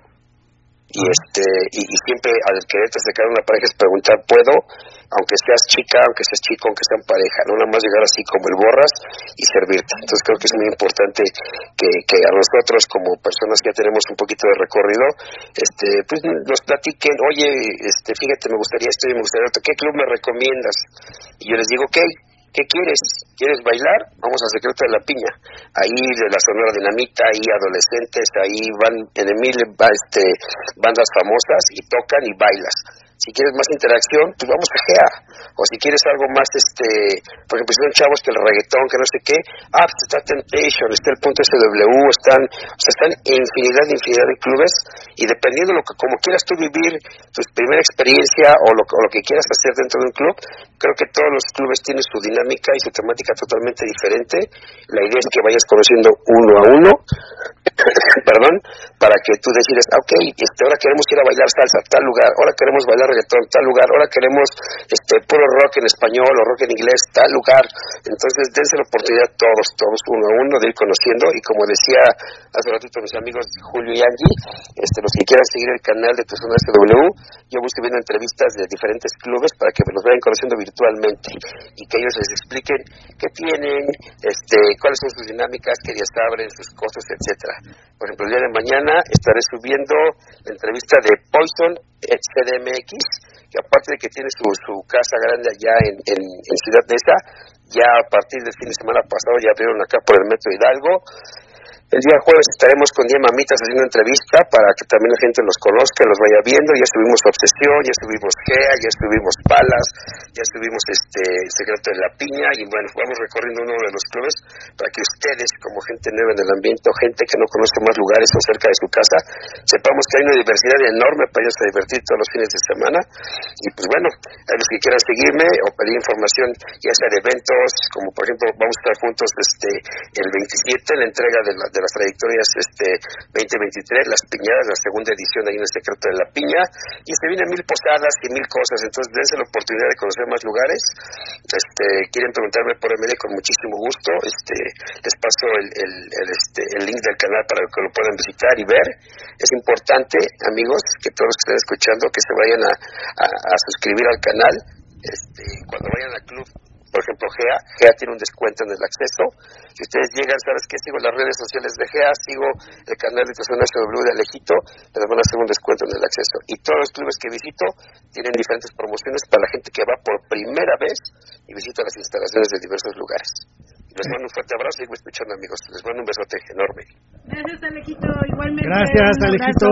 y este y, y siempre al quererte acercar a una pareja es preguntar, ¿puedo? Aunque seas chica, aunque seas chico, aunque sean pareja, no nada más llegar así como el borras y servirte. Entonces creo que es muy importante que, que a nosotros como personas que ya tenemos un poquito de recorrido, este pues nos platiquen, oye, este fíjate, me gustaría esto y me gustaría otro, ¿qué club me recomiendas? Y yo les digo, ok, ¿qué quieres? ¿Quieres bailar? Vamos al Secreto de la Piña. Ahí de la Sonora Dinamita, ahí adolescentes, ahí van en mil este, bandas famosas y tocan y bailas. Si quieres más interacción, pues vamos a G E A. O si quieres algo más, este, por ejemplo, si son chavos que el reggaetón, que no sé qué, ah, pues está Temptation, está el punto S W, están, o sea, están infinidad, infinidad de clubes, y dependiendo de lo que, como quieras tú vivir tu primera experiencia o lo, o lo que quieras hacer dentro de un club, creo que todos los clubes tienen su dinámica y su temática totalmente diferente. La idea es que vayas conociendo uno a uno, perdón, para que tú decidas, ok, este, ahora queremos ir a bailar salsa, tal lugar, ahora queremos bailar reggaetón, tal lugar, ahora queremos este puro rock en español o rock en inglés, tal lugar. Entonces dense la oportunidad todos, todos uno a uno de ir conociendo, y como decía hace ratito mis amigos Julio y Angie, este, los que quieran seguir el canal de Tu Zona S W, yo voy subiendo entrevistas de diferentes clubes para que los vayan conociendo virtualmente y que ellos les expliquen qué tienen, este, cuáles son sus dinámicas, qué días abren, sus cosas, etcétera. Por ejemplo, el día de mañana estaré subiendo la entrevista de Poison C D M X, que que aparte de que tiene su, su casa grande allá en, en, en Ciudad Neza, ya a partir del fin de semana pasado ya abrieron acá por el Metro Hidalgo. El día jueves estaremos con Diez Mamitas haciendo entrevista para que también la gente los conozca, los vaya viendo. Ya estuvimos Obsesión, ya estuvimos Gea, ya estuvimos Palas, ya estuvimos este Secreto de la Piña, y bueno, vamos recorriendo uno de los clubes para que ustedes, como gente nueva en el ambiente o gente que no conozca más lugares o cerca de su casa, sepamos que hay una diversidad enorme para irse a divertir todos los fines de semana. Y pues bueno, a los que quieran seguirme o pedir información, ya sea de eventos, como por ejemplo vamos a estar juntos este el veintisiete, la entrega de la de las trayectorias este veinte veintitrés, las piñadas, la segunda edición ahí en el Secreto de la Piña, y se vienen mil posadas y mil cosas. Entonces dense la oportunidad de conocer más lugares. Este quieren preguntarme por el medio, con muchísimo gusto, este les paso el, el, el, este, el link del canal para que lo puedan visitar y ver. Es importante, amigos, que todos los que estén escuchando, que se vayan a, a, a suscribir al canal. Este cuando vayan al club, por ejemplo, Gea, Gea tiene un descuento en el acceso. Si ustedes llegan, ¿sabes qué? Sigo las redes sociales de Gea, sigo el canal de H W de Alejito, les van a hacer un descuento en el acceso. Y todos los clubes que visito tienen diferentes promociones para la gente que va por primera vez y visita las instalaciones de diversos lugares. Les mando un fuerte abrazo y sigo escuchando, amigos. Les mando un besote enorme. Gracias, Alejito. Igualmente. Gracias, Alejito.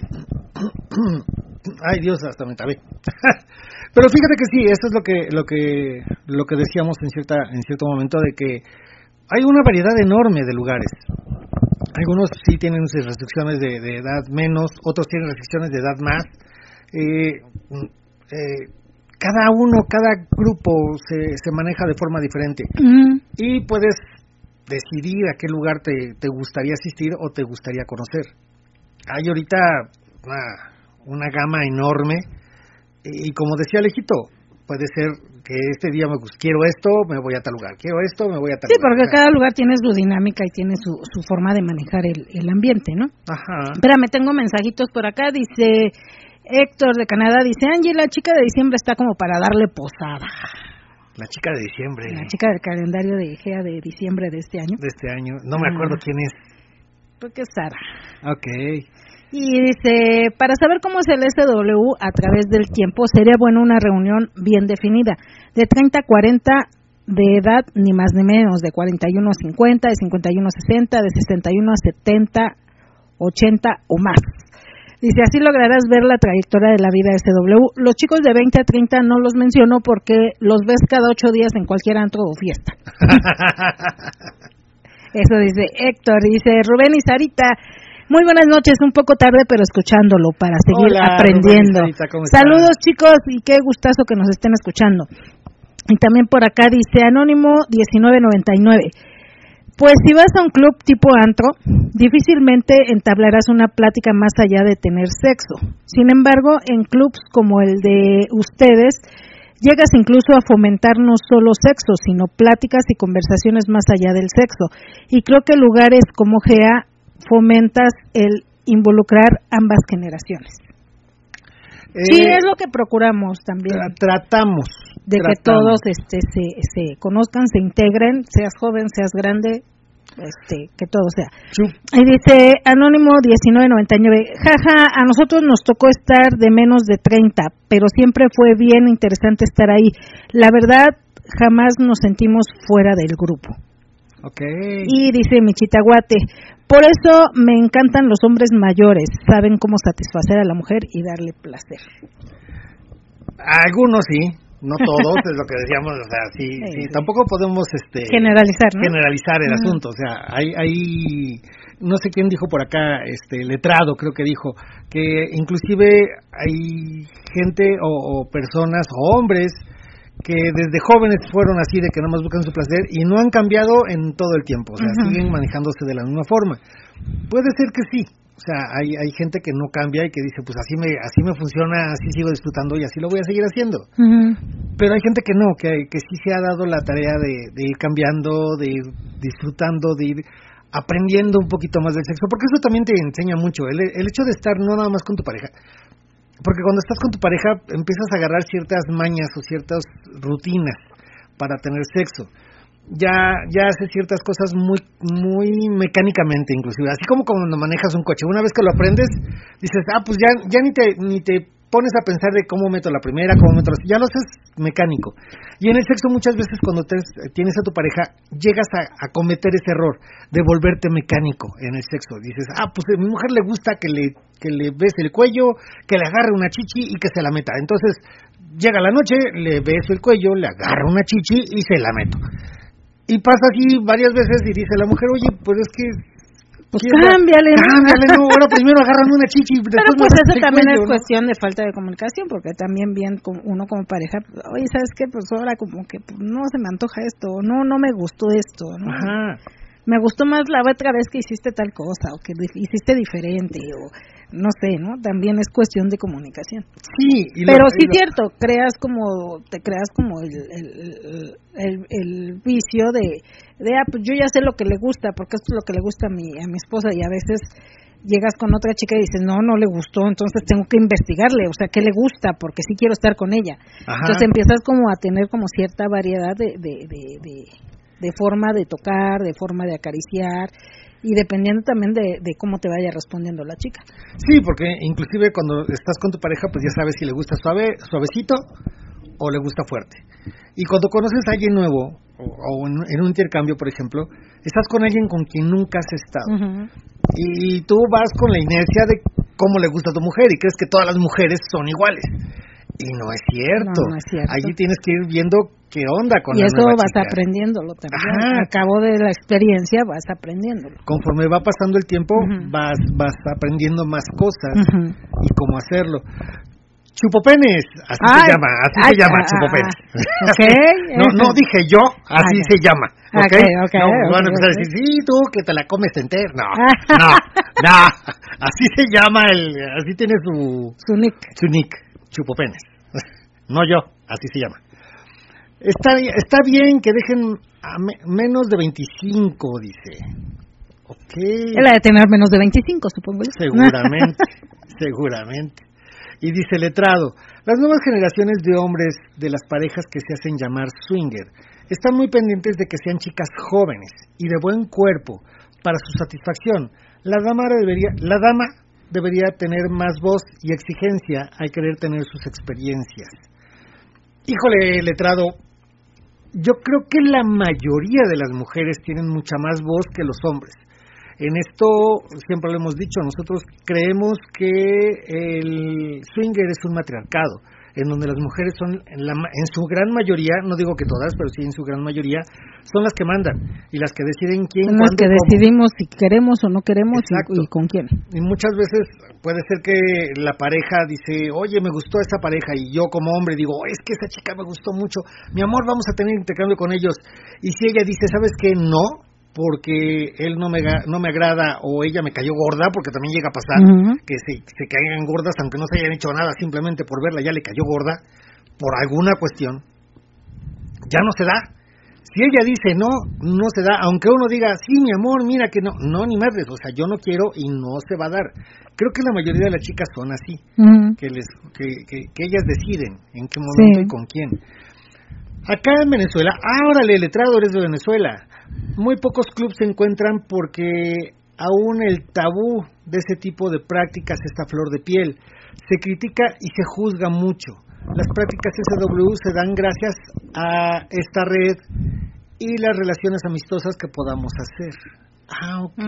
Ay, Dios, hasta me trabé. Pero fíjate que sí, esto es lo que lo que lo que decíamos en cierta en cierto momento, de que hay una variedad enorme de lugares. Algunos sí tienen sus restricciones de, de edad menos, otros tienen restricciones de edad más. Eh, eh, cada uno, cada grupo se, se maneja de forma diferente. Mm. Y puedes decidir a qué lugar te, te gustaría asistir o te gustaría conocer. Hay ahorita una, una gama enorme. Y como decía Alejito, puede ser que este día me gusta, quiero esto, me voy a tal lugar, quiero esto, me voy a tal sí, lugar. Sí, porque cada lugar tiene su dinámica y tiene su, su forma de manejar el, el ambiente, ¿no? Ajá. Espérame, tengo mensajitos por acá, dice Héctor de Canadá, dice, Angie, la chica de diciembre está como para darle posada. La chica de diciembre. La chica del calendario de Gea de diciembre de este año. De este año, no me acuerdo ah. quién es. Creo que es Sara. Ok. Y dice, para saber cómo es el S W a través del tiempo, sería bueno una reunión bien definida, de treinta a cuarenta de edad, ni más ni menos, de cuarenta y uno a cincuenta, de cincuenta y uno a sesenta, de sesenta y uno a setenta, ochenta o más. Dice, así lograrás ver la trayectoria de la vida de S W. Los chicos de veinte a treinta no los menciono porque los ves cada ocho días en cualquier antro o fiesta. Eso dice Héctor. Dice Rubén y Sarita, muy buenas noches, un poco tarde pero escuchándolo para seguir Hola, aprendiendo. Rubén, Sarita, ¿cómo estás? Saludos chicos y qué gustazo que nos estén escuchando. Y también por acá dice Anónimo diecinueve noventa y nueve. Pues si vas a un club tipo antro, difícilmente entablarás una plática más allá de tener sexo. Sin embargo, en clubs como el de ustedes, llegas incluso a fomentar no solo sexo, sino pláticas y conversaciones más allá del sexo. Y creo que lugares como Gea fomentas el involucrar ambas generaciones. Eh, sí, es lo que procuramos también. Tra- tratamos. De tratamos. que todos este, se, se conozcan, se integren, seas joven, seas grande, este, que todo sea. Sí. Y dice Anónimo diecinueve noventa y nueve, jaja, a nosotros nos tocó estar de menos de treinta, pero siempre fue bien interesante estar ahí. La verdad, jamás nos sentimos fuera del grupo. Okay. Y dice Michitaguate, por eso me encantan los hombres mayores, saben cómo satisfacer a la mujer y darle placer. Algunos sí, no todos, es lo que decíamos, o sea, sí, sí, sí, sí. Tampoco podemos este generalizar, ¿no? generalizar el uh-huh. asunto, o sea, hay, hay, no sé quién dijo por acá, este, Letrado creo que dijo, que inclusive hay gente o, o personas o hombres que desde jóvenes fueron así, de que nada más buscan su placer y no han cambiado en todo el tiempo, o sea, uh-huh. siguen manejándose de la misma forma. Puede ser que sí, o sea, hay hay gente que no cambia y que dice, pues así me así me funciona, así sigo disfrutando y así lo voy a seguir haciendo. Uh-huh. Pero hay gente que no, que que sí se ha dado la tarea de, de ir cambiando, de ir disfrutando, de ir aprendiendo un poquito más del sexo, porque eso también te enseña mucho, el, el hecho de estar no nada más con tu pareja. Porque cuando estás con tu pareja empiezas a agarrar ciertas mañas o ciertas rutinas para tener sexo. Ya ya haces ciertas cosas muy muy mecánicamente, inclusive. Así como cuando manejas un coche. Una vez que lo aprendes, dices, ah, pues ya ya ni te ni te pones a pensar de cómo meto la primera, cómo meto la... Ya lo haces mecánico. Y en el sexo muchas veces cuando te, tienes a tu pareja, llegas a, a cometer ese error de volverte mecánico en el sexo. Dices, ah, pues a mi mujer le gusta que le, que le bese el cuello, que le agarre una chichi y que se la meta. Entonces, llega la noche, le beso el cuello, le agarro una chichi y se la meto. Y pasa así varias veces y dice la mujer, oye, pues es que... Pues cámbiale, ¿no? Cámbiale, no, ahora primero agarran una chichi y después... Pero pues eso también cuello, es ¿no? cuestión de falta de comunicación, porque también bien como uno como pareja, oye, ¿sabes qué? Pues ahora como que pues, no se me antoja esto, no, no me gustó esto, ¿no? Ajá. Me gustó más la otra vez que hiciste tal cosa, o que hiciste diferente, o no sé, ¿no? También es cuestión de comunicación. Sí. Y Pero lo, sí y lo... cierto, creas como, te creas como el, el, el, el vicio de, de, ah, pues yo ya sé lo que le gusta, porque esto es lo que le gusta a mi, a mi esposa, y a veces llegas con otra chica y dices, no, no le gustó, entonces tengo que investigarle, o sea, ¿qué le gusta? Porque sí quiero estar con ella. Ajá. Entonces empiezas como a tener como cierta variedad de, de, de, de, de forma de tocar, de forma de acariciar, y dependiendo también de, de cómo te vaya respondiendo la chica. Sí, porque inclusive cuando estás con tu pareja, pues ya sabes si le gusta suave, suavecito o le gusta fuerte. Y cuando conoces a alguien nuevo, o, o en, en un intercambio, por ejemplo, estás con alguien con quien nunca has estado. Uh-huh. Y, y tú vas con la inercia de cómo le gusta a tu mujer y crees que todas las mujeres son iguales. Y no es cierto. No, no es cierto. Allí tienes que ir viendo qué onda con y la eso nueva vas chica. aprendiéndolo también. Ajá. A cabo de la experiencia vas aprendiéndolo. Conforme va pasando el tiempo, uh-huh. vas vas aprendiendo más cosas uh-huh. y cómo hacerlo. Chupopenes, así ay, se llama, así ay, se llama, ah, Chupopenes. Okay. no, no dije yo, así ah, se llama, ¿ok? Okay, okay, no, okay, van a empezar okay. a decir, sí, tú, que te la comes entera. No, no, no, así se llama, el, así tiene su... Su nick. Su nick, Chupopenes. No yo, así se llama. Está, está bien que dejen a me, menos de veinticinco, dice. Ok. Él ha de tener menos de veinticinco, supongo yo. Seguramente, seguramente. Y dice letrado, las nuevas generaciones de hombres de las parejas que se hacen llamar swinger están muy pendientes de que sean chicas jóvenes y de buen cuerpo para su satisfacción. La dama debería, la dama debería tener más voz y exigencia al querer tener sus experiencias. Híjole, letrado, yo creo que la mayoría de las mujeres tienen mucha más voz que los hombres. En esto, siempre lo hemos dicho, nosotros creemos que el swinger es un matriarcado, en donde las mujeres son, en, la, en su gran mayoría, no digo que todas, pero sí en su gran mayoría, son las que mandan y las que deciden quién, son cuándo, las que cómo. Decidimos si queremos o no queremos y, y con quién. Y muchas veces puede ser que la pareja dice, oye, me gustó esta pareja, y yo como hombre digo, es que esa chica me gustó mucho, mi amor, vamos a tener intercambio con ellos. Y si ella dice, ¿sabes qué? No, porque él no me no me agrada o ella me cayó gorda, porque también llega a pasar uh-huh. que se, se caigan gordas aunque no se hayan hecho nada, simplemente por verla ya le cayó gorda por alguna cuestión, ya no se da. Si ella dice no, no se da, aunque uno diga, sí, mi amor, mira que no, no, ni madres, o sea, yo no quiero y no se va a dar. Creo que la mayoría de las chicas son así, uh-huh. que, les, que, que, que ellas deciden en qué momento sí. y con quién. Acá en Venezuela, ah, órale, letrado, eres de Venezuela. Muy pocos clubes se encuentran porque aún el tabú de ese tipo de prácticas está a flor de piel. Se critica y se juzga mucho. Las prácticas S W se dan gracias a esta red y las relaciones amistosas que podamos hacer. Ah, ok.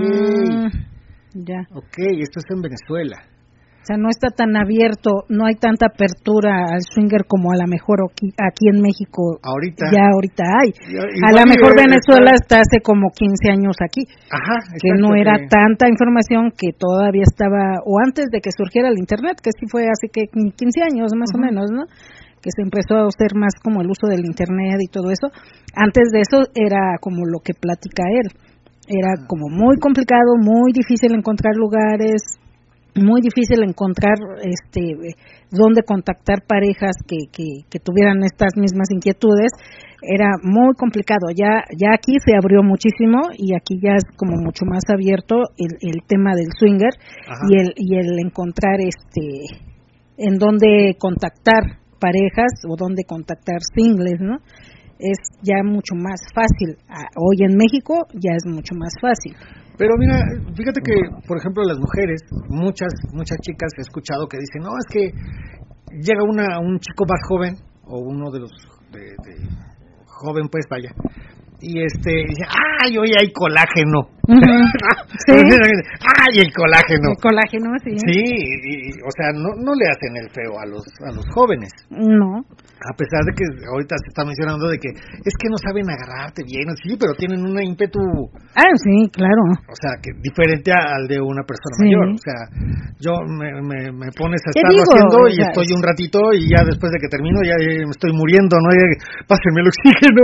Mm, ya. Ok, esto es en Venezuela. O sea, no está tan abierto, no hay tanta apertura al swinger como a lo mejor aquí, aquí en México. Ahorita. Ya ahorita hay. Igual a lo mejor vive, Venezuela está hace como quince años aquí. Ajá. Que no era que... tanta información, que todavía estaba, o antes de que surgiera el internet, que sí fue hace que quince años más uh-huh. o menos, ¿no? Que se empezó a hacer más como el uso del internet y todo eso. Antes de eso era como lo que platica él. Era como muy complicado, muy difícil encontrar lugares, muy difícil encontrar este dónde contactar parejas que, que, que tuvieran estas mismas inquietudes. Era muy complicado. Ya ya aquí se abrió muchísimo y aquí ya es como mucho más abierto el, el tema del swinger. Ajá. y el y el encontrar este en dónde contactar parejas o dónde contactar singles, ¿no? Es ya mucho más fácil. Hoy en México ya es mucho más fácil. Pero mira, fíjate que, por ejemplo, las mujeres, muchas muchas chicas he escuchado que dicen, no, es que llega una un chico más joven, o uno de los de, de joven, pues vaya, y este dice, ay, hoy hay colágeno. Uh-huh. Sí. Ay, el colágeno. El colágeno, sí. Sí, y, y, o sea, no no le hacen el feo a los a los jóvenes. No. A pesar de que ahorita se está mencionando de que es que no saben agarrarte bien, sí, pero tienen un ímpetu. Ah, sí, claro. O sea, que diferente al de una persona sí. mayor. O sea, yo me, me, me pones a estarlo digo? haciendo y o sea, estoy un ratito y ya después de que termino ya me estoy muriendo, ¿no? Ya, pásenme el oxígeno.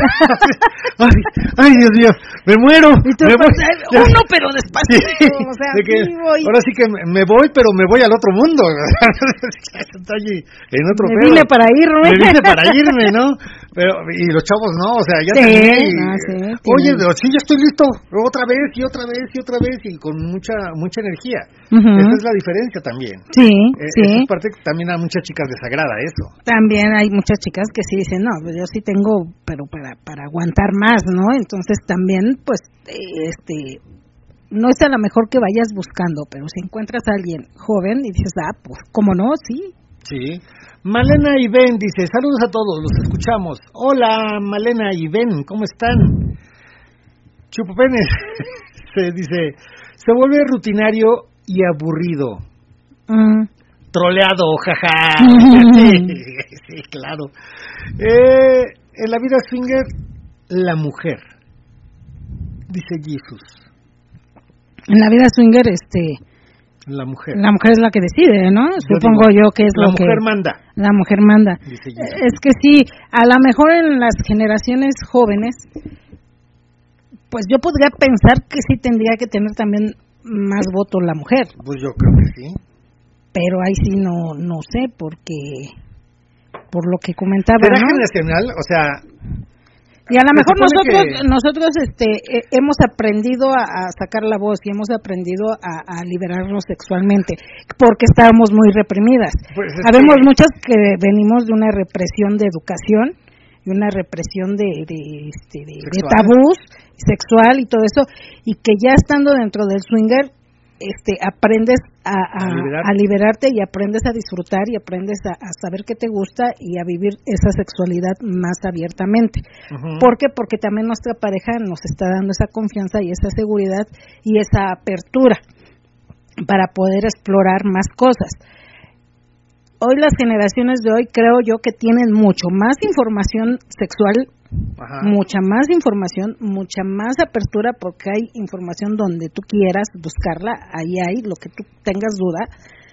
ay, ay, Dios mío, me muero. ¿Y tú me voy, uno, pero despacio. Sí, o sea, de que, sí voy. Ahora sí que me voy, pero me voy al otro mundo. Estoy en otro me vine para ir, me vine para irme, ¿no? Pero y los chavos no, o sea, ya sí, terminé y, no, sí, oye, sí, ya estoy listo, otra vez y otra vez y otra vez y con mucha mucha energía. Uh-huh. Esa es la diferencia también. Sí, eh, sí. Esa es parte que también a muchas chicas les agrada eso. También hay muchas chicas que sí dicen, no, pues yo sí tengo, pero para para aguantar más, ¿no? Entonces también, pues, eh, este, no es a lo mejor que vayas buscando, pero si encuentras a alguien joven y dices, ah, pues, ¿cómo no? Sí. Sí. Malena y Ben dice, saludos a todos, los escuchamos. Hola, Malena y Ben, ¿cómo están? Chupopenes, se dice, se vuelve rutinario y aburrido. Mm. Troleado, jaja. Mm. Sí, sí, claro. Eh, en la vida swinger, la mujer, dice Jesus. En la vida swinger, este... La mujer. La mujer es la que decide, ¿no? Yo Supongo digo, yo que es lo que... La mujer manda. La mujer manda. Es que sí, a lo mejor en las generaciones jóvenes, pues yo podría pensar que sí tendría que tener también más voto la mujer. Pues yo creo que sí. Pero ahí sí no no sé, porque... Por lo que comentaba, ¿será ¿no? generacional? O sea... Y a lo mejor nosotros que... nosotros este eh, hemos aprendido a, a sacar la voz y hemos aprendido a, a liberarnos sexualmente porque estábamos muy reprimidas. Pues Sabemos que... muchas que venimos de una represión de educación y una represión de de, este, de, de tabús sexual y todo eso, y que ya estando dentro del swinger este aprendes a, a, a, liberar. a liberarte y aprendes a disfrutar y aprendes a, a saber qué te gusta y a vivir esa sexualidad más abiertamente. Uh-huh. ¿Por qué? Porque también nuestra pareja nos está dando esa confianza y esa seguridad y esa apertura para poder explorar más cosas. Hoy las generaciones de hoy creo yo que tienen mucho más información sexual, ajá, mucha más información, mucha más apertura, porque hay información donde tú quieras buscarla, ahí hay, lo que tú tengas duda.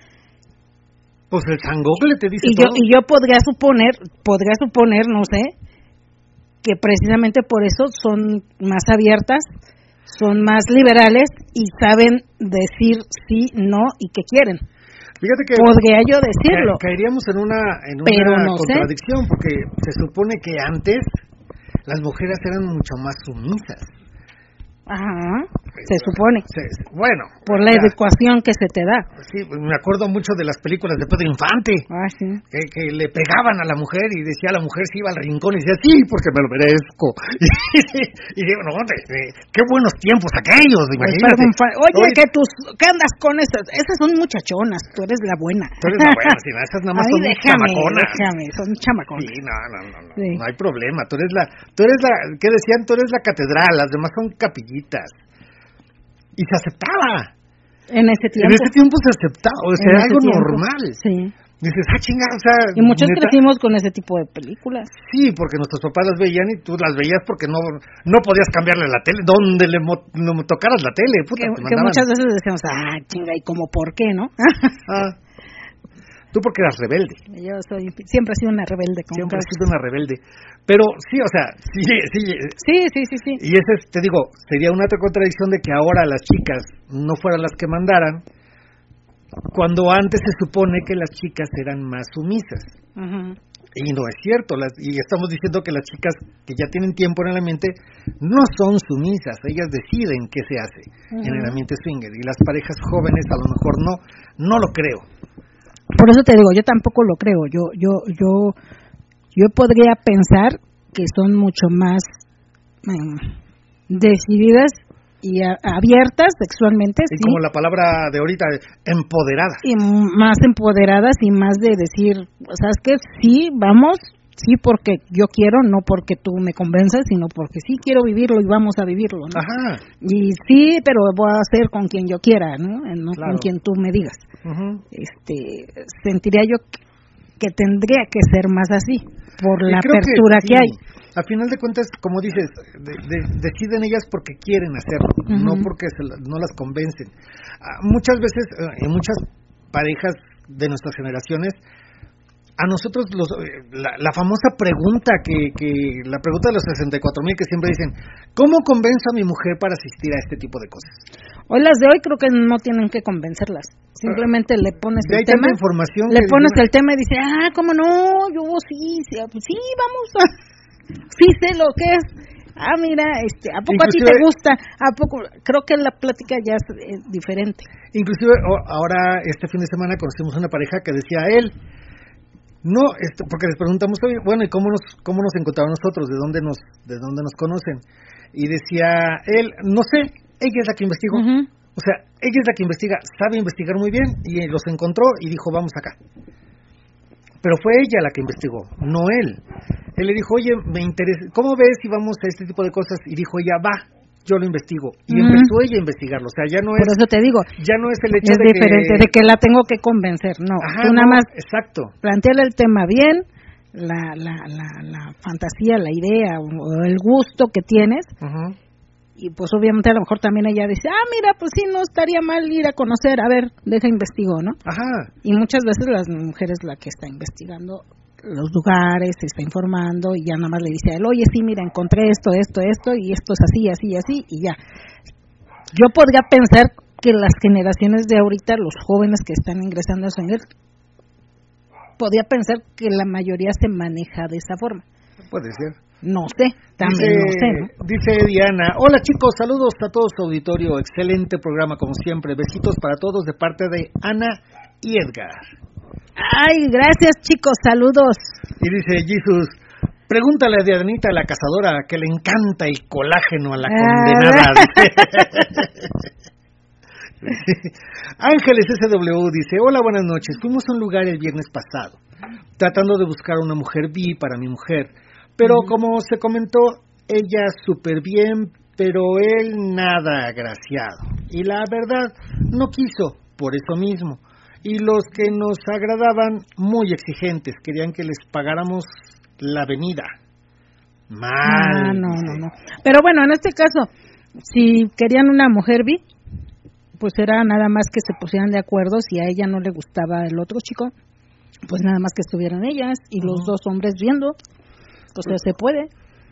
Pues el San Google te dice y todo. yo y yo podría suponer, podría suponer, no sé, que precisamente por eso son más abiertas, son más liberales y saben decir sí, no y qué quieren. Fíjate que podría yo decirlo, ca- caeríamos en una en pero una no contradicción sé. Porque se supone que antes las mujeres eran mucho más sumisas. Ajá, se supone. Se, bueno. Por la ya, educación que se te da. Sí, me acuerdo mucho de las películas de Pedro Infante. Ah, sí. Que, que le pegaban a la mujer y decía la mujer se iba al rincón y decía, sí, porque me lo merezco. Y, y digo, no, qué buenos tiempos aquellos, imagínate. Oye, Oye, que tus, ¿qué andas con esas? Esas son muchachonas, tú eres la buena. Tú eres la buena, si no, esas nada más son déjame, chamaconas. Déjame, son chamaconas. Sí, no, no, no, no, sí. No hay problema. Tú eres la, tú eres la, ¿qué decían? Tú eres la catedral, las demás son capillitas. Y se aceptaba. En ese tiempo. En ese tiempo se aceptaba, o sea, era algo tiempo. normal. Sí. Dices, ah, chingada, o sea... Y muchos neta, crecimos con ese tipo de películas. Sí, porque nuestros papás las veían y tú las veías porque no no podías cambiarle la tele, donde le mo, no tocaras la tele, puta, que, que muchas veces decíamos, ah, chinga, ¿y cómo por qué, no? Ah, tú porque eras rebelde. Yo soy, siempre he sido una rebelde. Con siempre he sido una rebelde. Pero sí, o sea, sí, sí. Sí, sí, sí, sí. Y ese, te digo, sería una otra contradicción de que ahora las chicas no fueran las que mandaran, cuando antes se supone que las chicas eran más sumisas. Uh-huh. Y no es cierto, las, y estamos diciendo que las chicas que ya tienen tiempo en el ambiente no son sumisas, ellas deciden qué se hace uh-huh. en el ambiente swinger, y las parejas jóvenes a lo mejor no, no lo creo. Por eso te digo, yo tampoco lo creo, yo, yo, yo, yo podría pensar que son mucho más um, decididas y a, abiertas sexualmente, y sí. como la palabra de ahorita, empoderadas. Y más empoderadas y más de decir, ¿sabes qué? Sí, vamos, sí porque yo quiero, no porque tú me convences, sino porque sí quiero vivirlo y vamos a vivirlo, ¿no? Ajá. Y sí, pero voy a hacer con quien yo quiera, ¿no? No Claro. con quien tú me digas. Uh-huh. Este, sentiría yo que, que tendría que ser más así, por la creo apertura que, que, sí. hay. A final de cuentas, como dices, de, de, deciden ellas porque quieren hacerlo, uh-huh. no porque se la, no las convencen. Ah, muchas veces, eh, en muchas parejas de nuestras generaciones, a nosotros los, la, la famosa pregunta que, que la pregunta de los sesenta y cuatro mil que siempre dicen, ¿cómo convenzo a mi mujer para asistir a este tipo de cosas? Hoy las de hoy creo que no tienen que convencerlas, simplemente le pones el tema, información le pones dice, el tema y dice, ah, cómo no, yo sí, sí, sí, vamos, a, sí sé lo que es. Ah, mira, este, ¿a poco inclusive, a ti te gusta? ¿A poco? Creo que la plática ya es, es diferente. Inclusive ahora este fin de semana conocimos una pareja que decía a él, no, esto, porque les preguntamos, bueno, ¿y cómo nos cómo nos encontraron nosotros? ¿De dónde nos de dónde nos conocen? Y decía él, no sé, ella es la que investigó. Uh-huh. O sea, ella es la que investiga, sabe investigar muy bien, y los encontró y dijo, vamos acá. Pero fue ella la que investigó, no él. Él le dijo, oye, me interesa, ¿cómo ves si vamos a este tipo de cosas? Y dijo ella, va, yo lo investigo. Y uh-huh. empezó ella a investigarlo. O sea, ya no es... Por eso te digo. Ya no es el hecho es de diferente, que... de que la tengo que convencer. No, Ajá, tú no, nada más... Exacto. Plantearle el tema bien, la, la, la, la fantasía, la idea, o el gusto que tienes. Uh-huh. Y pues obviamente a lo mejor también ella dice, ah, mira, pues sí, no estaría mal ir a conocer. A ver, deja investigo, ¿no? Ajá. Y muchas veces las mujeres la que está investigando los lugares, se está informando y ya nada más le dice a él, oye, sí, mira, encontré esto, esto, esto, y esto es así, así, así, y ya. Yo podría pensar que las generaciones de ahorita, los jóvenes que están ingresando a Swinger, podría pensar que la mayoría se maneja de esa forma. Puede ser. No sé, también dice, no sé, ¿no? Dice Diana, hola chicos, saludos a todo su auditorio, excelente programa como siempre, besitos para todos de parte de Ana y Edgar. Ay, gracias chicos, saludos. Y dice Jesus, pregúntale a Dianita, la cazadora, que le encanta el colágeno a la ah, condenada. Ángeles S W dice, hola, buenas noches, fuimos a un lugar el viernes pasado, tratando de buscar una mujer bi para mi mujer, pero uh-huh. como se comentó, ella súper bien, pero él nada agraciado. Y la verdad, no quiso, por eso mismo. Y los que nos agradaban, muy exigentes, querían que les pagáramos la venida. Mal. Ah, no, no, no. Pero bueno, en este caso, si querían una mujer bi, pues era nada más que se pusieran de acuerdo. Si a ella no le gustaba el otro chico, pues nada más que estuvieran ellas y uh-huh. los dos hombres viendo. O sea, se puede.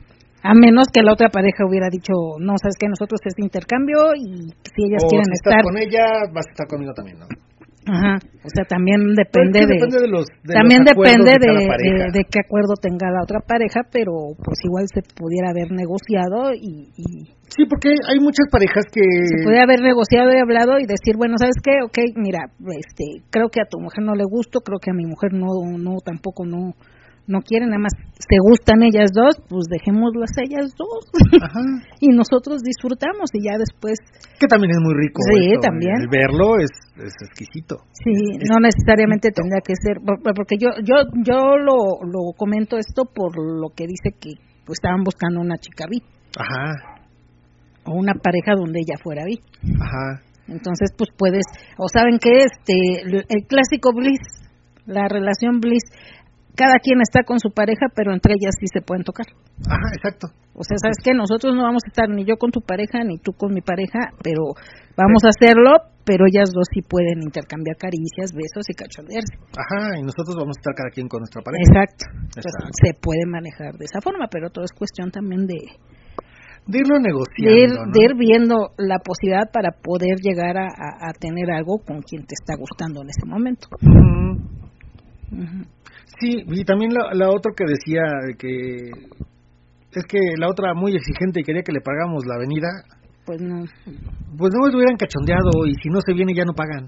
A menos que la otra pareja hubiera dicho, no, sabes que nosotros es intercambio y si ellas o quieren si estar estás con ella, vas a estar conmigo también, ¿no? Ajá, o sea, también depende de, depende de los de también los depende de, de, de, de qué acuerdo tenga la otra pareja, pero pues igual se pudiera haber negociado y, y sí, porque hay muchas parejas que se puede haber negociado y hablado y decir, bueno, ¿sabes qué? Okay, mira, este, creo que a tu mujer no le gusto, creo que a mi mujer no no tampoco no no quieren, nada más se gustan ellas dos, pues dejémoslas ellas dos. Ajá. Y nosotros disfrutamos y ya después. Que también es muy rico. Sí, eso, también. El verlo es, es exquisito. Sí, es no necesariamente exquisito. Tendría que ser, porque yo yo yo lo, lo comento esto por lo que dice que pues, estaban buscando una chica bi. Ajá. O una pareja donde ella fuera bi. Ajá. Entonces, pues puedes, o saben que este, el clásico bliss, la relación bliss, cada quien está con su pareja, pero entre ellas sí se pueden tocar. Ajá, exacto. O sea, ¿sabes qué? Nosotros no vamos a estar ni yo con tu pareja, ni tú con mi pareja, pero vamos a hacerlo, pero ellas dos sí pueden intercambiar caricias, besos y cachondearse. Ajá, y nosotros vamos a estar cada quien con nuestra pareja. Exacto. Exacto. Entonces, se puede manejar de esa forma, pero todo es cuestión también de... De irlo negociando, de ir, ¿no? de ir viendo la posibilidad para poder llegar a, a, a tener algo con quien te está gustando en ese momento. Uh-huh. Uh-huh. Sí, y también la, la otra que decía que es que la otra muy exigente y quería que le pagamos la venida. Pues no. Pues no me hubieran cachondeado y si no se viene ya no pagan.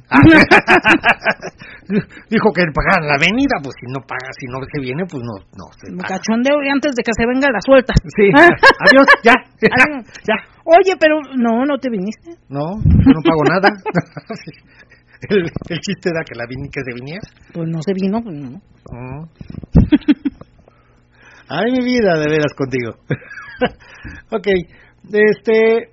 Dijo que pagaran la venida, pues si no paga, si no se viene, pues no, no se me paga. cachondeo y antes de que se venga la suelta. Sí, adiós, ya, ya, ya. Oye, pero no, no te viniste. No, yo no pago nada. el, el chiste era que la vin que se viniera. Pues no se vino, pues no. Oh. Ay, mi vida, de veras contigo. Ok, este,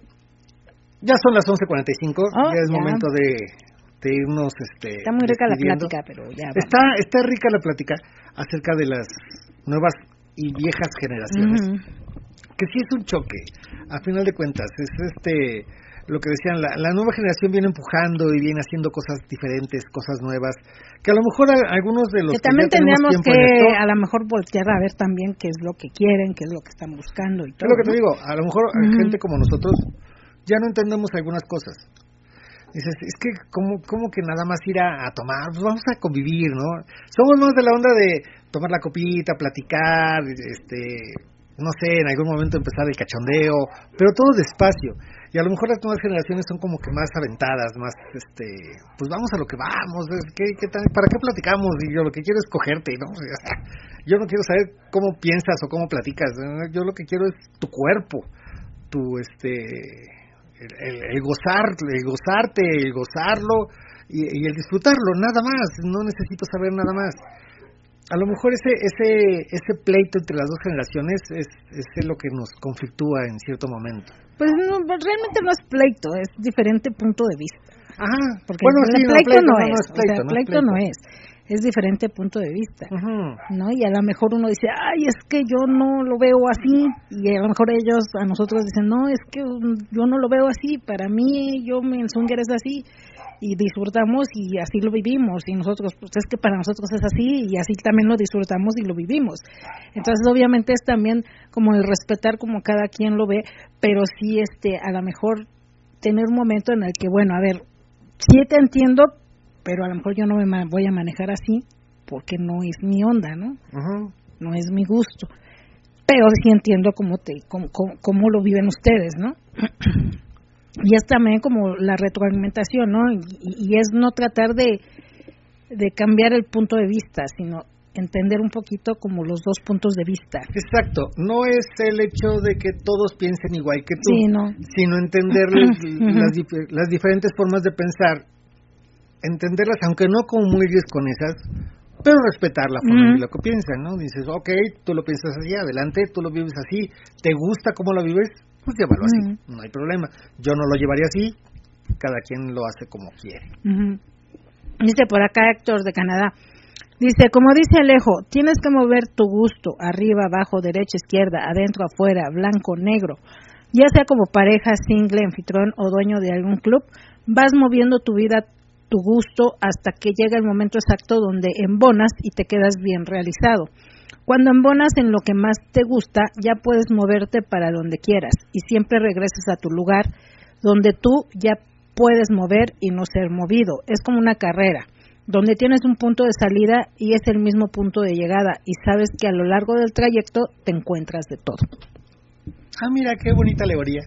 ya son las once cuarenta y cinco, oh, ya es ya. momento de, de irnos, este, está muy rica despidiendo. la plática, pero ya vamos. Está, está rica la plática acerca de las nuevas y viejas generaciones, uh-huh. que sí es un choque, a final de cuentas, es este, lo que decían, la, la nueva generación viene empujando y viene haciendo cosas diferentes, cosas nuevas, que a lo mejor a, algunos de los que, que también tendríamos que esto, a lo mejor voltear a ver también qué es lo que quieren, qué es lo que están buscando y todo. Es lo que ¿no? te digo, a lo mejor uh-huh. gente como nosotros ya no entendemos algunas cosas. Dices, es que como, como que nada más ir a, a tomar, pues vamos a convivir, ¿no? Somos más de la onda de tomar la copita, platicar, este, no sé, en algún momento empezar el cachondeo, pero todo despacio. Y a lo mejor las nuevas generaciones son como que más aventadas, más, este, pues vamos a lo que vamos, ¿qué, qué tal, ¿para qué platicamos? Y yo lo que quiero es cogerte, ¿no? O sea, yo no quiero saber cómo piensas o cómo platicas, ¿no? Yo lo que quiero es tu cuerpo, tu, este, el, el, el gozar, el gozarte, el gozarlo y, y el disfrutarlo, nada más, no necesito saber nada más. A lo mejor ese ese ese pleito entre las dos generaciones es, es lo que nos conflictúa en cierto momento. Pues no, realmente no es pleito, es diferente punto de vista. Ajá, porque bueno, el sí, pleito, no, pleito no, no, es, no es pleito, o sea, no pleito es pleito. no es, es diferente punto de vista, uh-huh. ¿no? Y a lo mejor uno dice, ay, es que yo no lo veo así, y a lo mejor ellos, a nosotros dicen, no, es que yo no lo veo así, para mí, yo mi Ensunger es así, y disfrutamos y así lo vivimos, y nosotros, pues es que para nosotros es así, y así también lo disfrutamos y lo vivimos. Entonces, obviamente es también como el respetar como cada quien lo ve, pero sí, este, a lo mejor tener un momento en el que, bueno, a ver, sí te entiendo, pero a lo mejor yo no me voy a manejar así, porque no es mi onda, ¿no? Uh-huh. No es mi gusto. Pero sí entiendo cómo, te, cómo, cómo, cómo lo viven ustedes, ¿no? Y es también como la retroalimentación, ¿no? Y, y es no tratar de, de cambiar el punto de vista, sino entender un poquito como los dos puntos de vista. Exacto, no es el hecho de que todos piensen igual que tú, sí, no. sino entender uh-huh. las, dif- las diferentes formas de pensar, entenderlas, aunque no comulgues con esas, pero respetar la forma uh-huh. en la que piensan, ¿no? Dices, ok, tú lo piensas así, adelante, tú lo vives así, ¿te gusta cómo lo vives? Pues llévalo así, uh-huh. no hay problema. Yo no lo llevaría así, cada quien lo hace como quiere. Uh-huh. Dice por acá Héctor de Canadá, dice, como dice Alejo, tienes que mover tu gusto, arriba, abajo, derecha, izquierda, adentro, afuera, blanco, negro, ya sea como pareja, single, anfitrión o dueño de algún club, vas moviendo tu vida, tu gusto, hasta que llega el momento exacto donde embonas y te quedas bien realizado. Cuando embonas en lo que más te gusta, ya puedes moverte para donde quieras y siempre regresas a tu lugar donde tú ya puedes mover y no ser movido. Es como una carrera, donde tienes un punto de salida y es el mismo punto de llegada y sabes que a lo largo del trayecto te encuentras de todo. Ah, mira, qué bonita alegoría.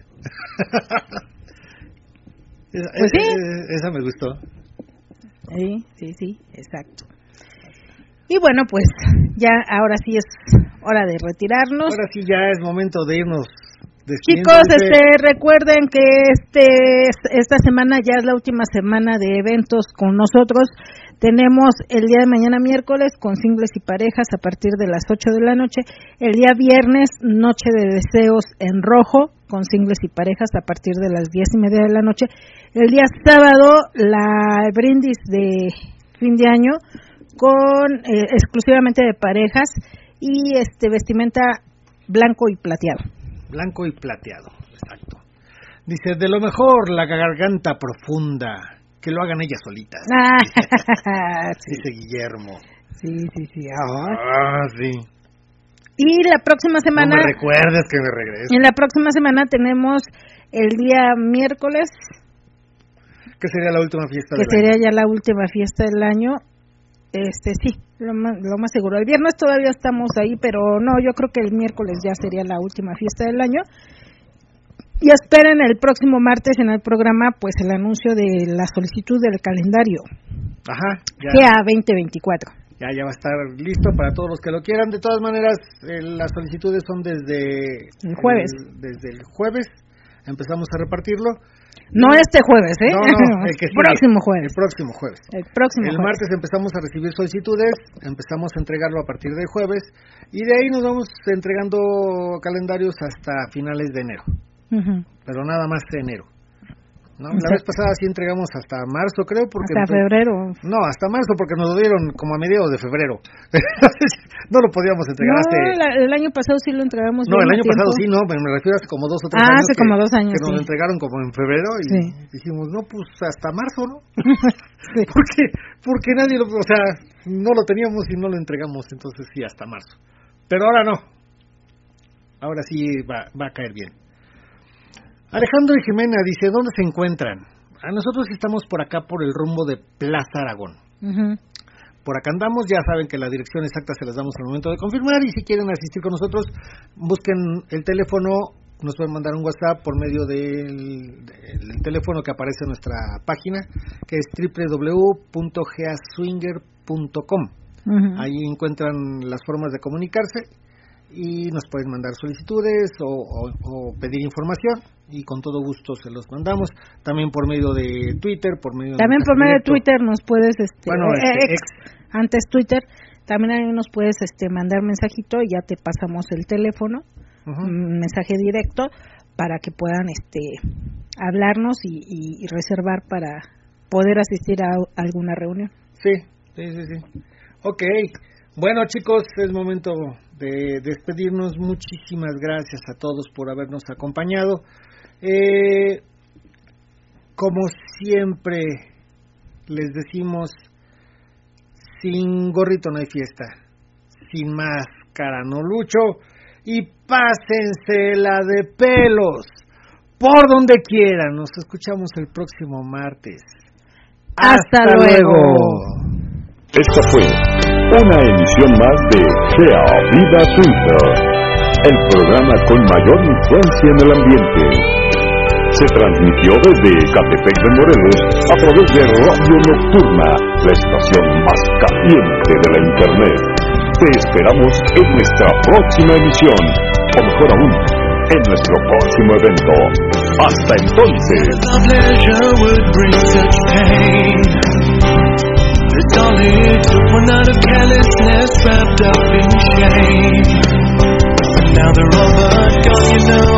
esa, pues sí. esa, esa me gustó. Sí, sí, sí, exacto. Y bueno, pues ya ahora sí es hora de retirarnos. Ahora sí ya es momento de irnos. Chicos, este, recuerden que este esta semana ya es la última semana de eventos con nosotros. Tenemos el día de mañana miércoles con singles y parejas a partir de las ocho de la noche. El día viernes, Noche de Deseos en Rojo con singles y parejas a partir de las diez y media de la noche. El día sábado, la brindis de fin de año con eh, exclusivamente de parejas y este vestimenta blanco y plateado. Blanco y plateado, exacto. Dice, de lo mejor, la garganta profunda, que lo hagan ellas solitas. Ah, sí. Dice Guillermo. Sí, sí, sí. Ah, sí. Y la próxima semana... No me recuerdes que me regrese. En la próxima semana tenemos el día miércoles. Que sería la última fiesta que del sería año. ya la última fiesta del año. Este, sí, lo más, lo más seguro. El viernes todavía estamos ahí, pero no, yo creo que el miércoles ya sería la última fiesta del año. Y esperen el próximo martes en el programa, pues el anuncio de la solicitud del calendario. Ajá. Ya. G A veinte veinticuatro. Ya, ya va a estar listo para todos los que lo quieran. De todas maneras, eh, las solicitudes son desde el jueves. El, desde el jueves. empezamos a repartirlo. No este jueves, ¿eh? No, no, el que sigue, próximo jueves. El próximo jueves. El próximo El jueves. martes empezamos a recibir solicitudes, empezamos a entregarlo a partir del jueves y de ahí nos vamos entregando calendarios hasta finales de enero. Uh-huh. Pero nada más de enero. ¿No? La vez pasada sí entregamos hasta marzo, creo, porque hasta febrero. No, hasta marzo, porque nos lo dieron como a mediados de febrero. No lo podíamos entregar no, hasta... La, el año pasado sí lo entregamos. No, el año tiempo. pasado sí, no, me refiero hace como dos o tres ah, años. hace que, como dos años, que nos sí. lo entregaron como en febrero y sí. dijimos, no, pues hasta marzo, ¿no? sí. Porque, porque nadie lo, o sea, no lo teníamos y no lo entregamos, entonces sí, hasta marzo. Pero ahora no. Ahora sí va, va a caer bien. Alejandro y Jimena dice, ¿dónde se encuentran? A nosotros estamos por acá, por el rumbo de Plaza Aragón. Uh-huh. Por acá andamos, ya saben que la dirección exacta se las damos al momento de confirmar, y si quieren asistir con nosotros, busquen el teléfono, nos pueden mandar un WhatsApp por medio del, del teléfono que aparece en nuestra página, que es doble u doble u doble u punto geaswinger punto com. Uh-huh. Ahí encuentran las formas de comunicarse, y nos pueden mandar solicitudes o, o, o pedir información, y con todo gusto se los mandamos. También por medio de Twitter, por medio también de por medio directo. de Twitter nos puedes este, bueno, eh, este ex, ex, antes Twitter, también ahí nos puedes este mandar mensajito y ya te pasamos el teléfono, uh-huh. un mensaje directo para que puedan este hablarnos y, y, y reservar para poder asistir a, a alguna reunión. Sí, sí, sí, sí. Ok. Bueno, chicos, es momento de despedirnos. Muchísimas gracias a todos por habernos acompañado. Eh, como siempre les decimos, sin gorrito no hay fiesta, sin máscara no lucho, y pásensela de pelos por donde quieran. Nos escuchamos el próximo martes. Hasta, Hasta luego. luego. Esta fue una emisión más de Gea Vida Swinger, el programa con mayor influencia en el ambiente. Se transmitió desde Ecatepec de Morelos a través de Radio Nocturna, la estación más caliente de la Internet. Te esperamos en nuestra próxima emisión, o mejor aún, en nuestro próximo evento. Hasta entonces. It's all it took, one out of carelessness wrapped up in shame. Now they're all but gone, you know.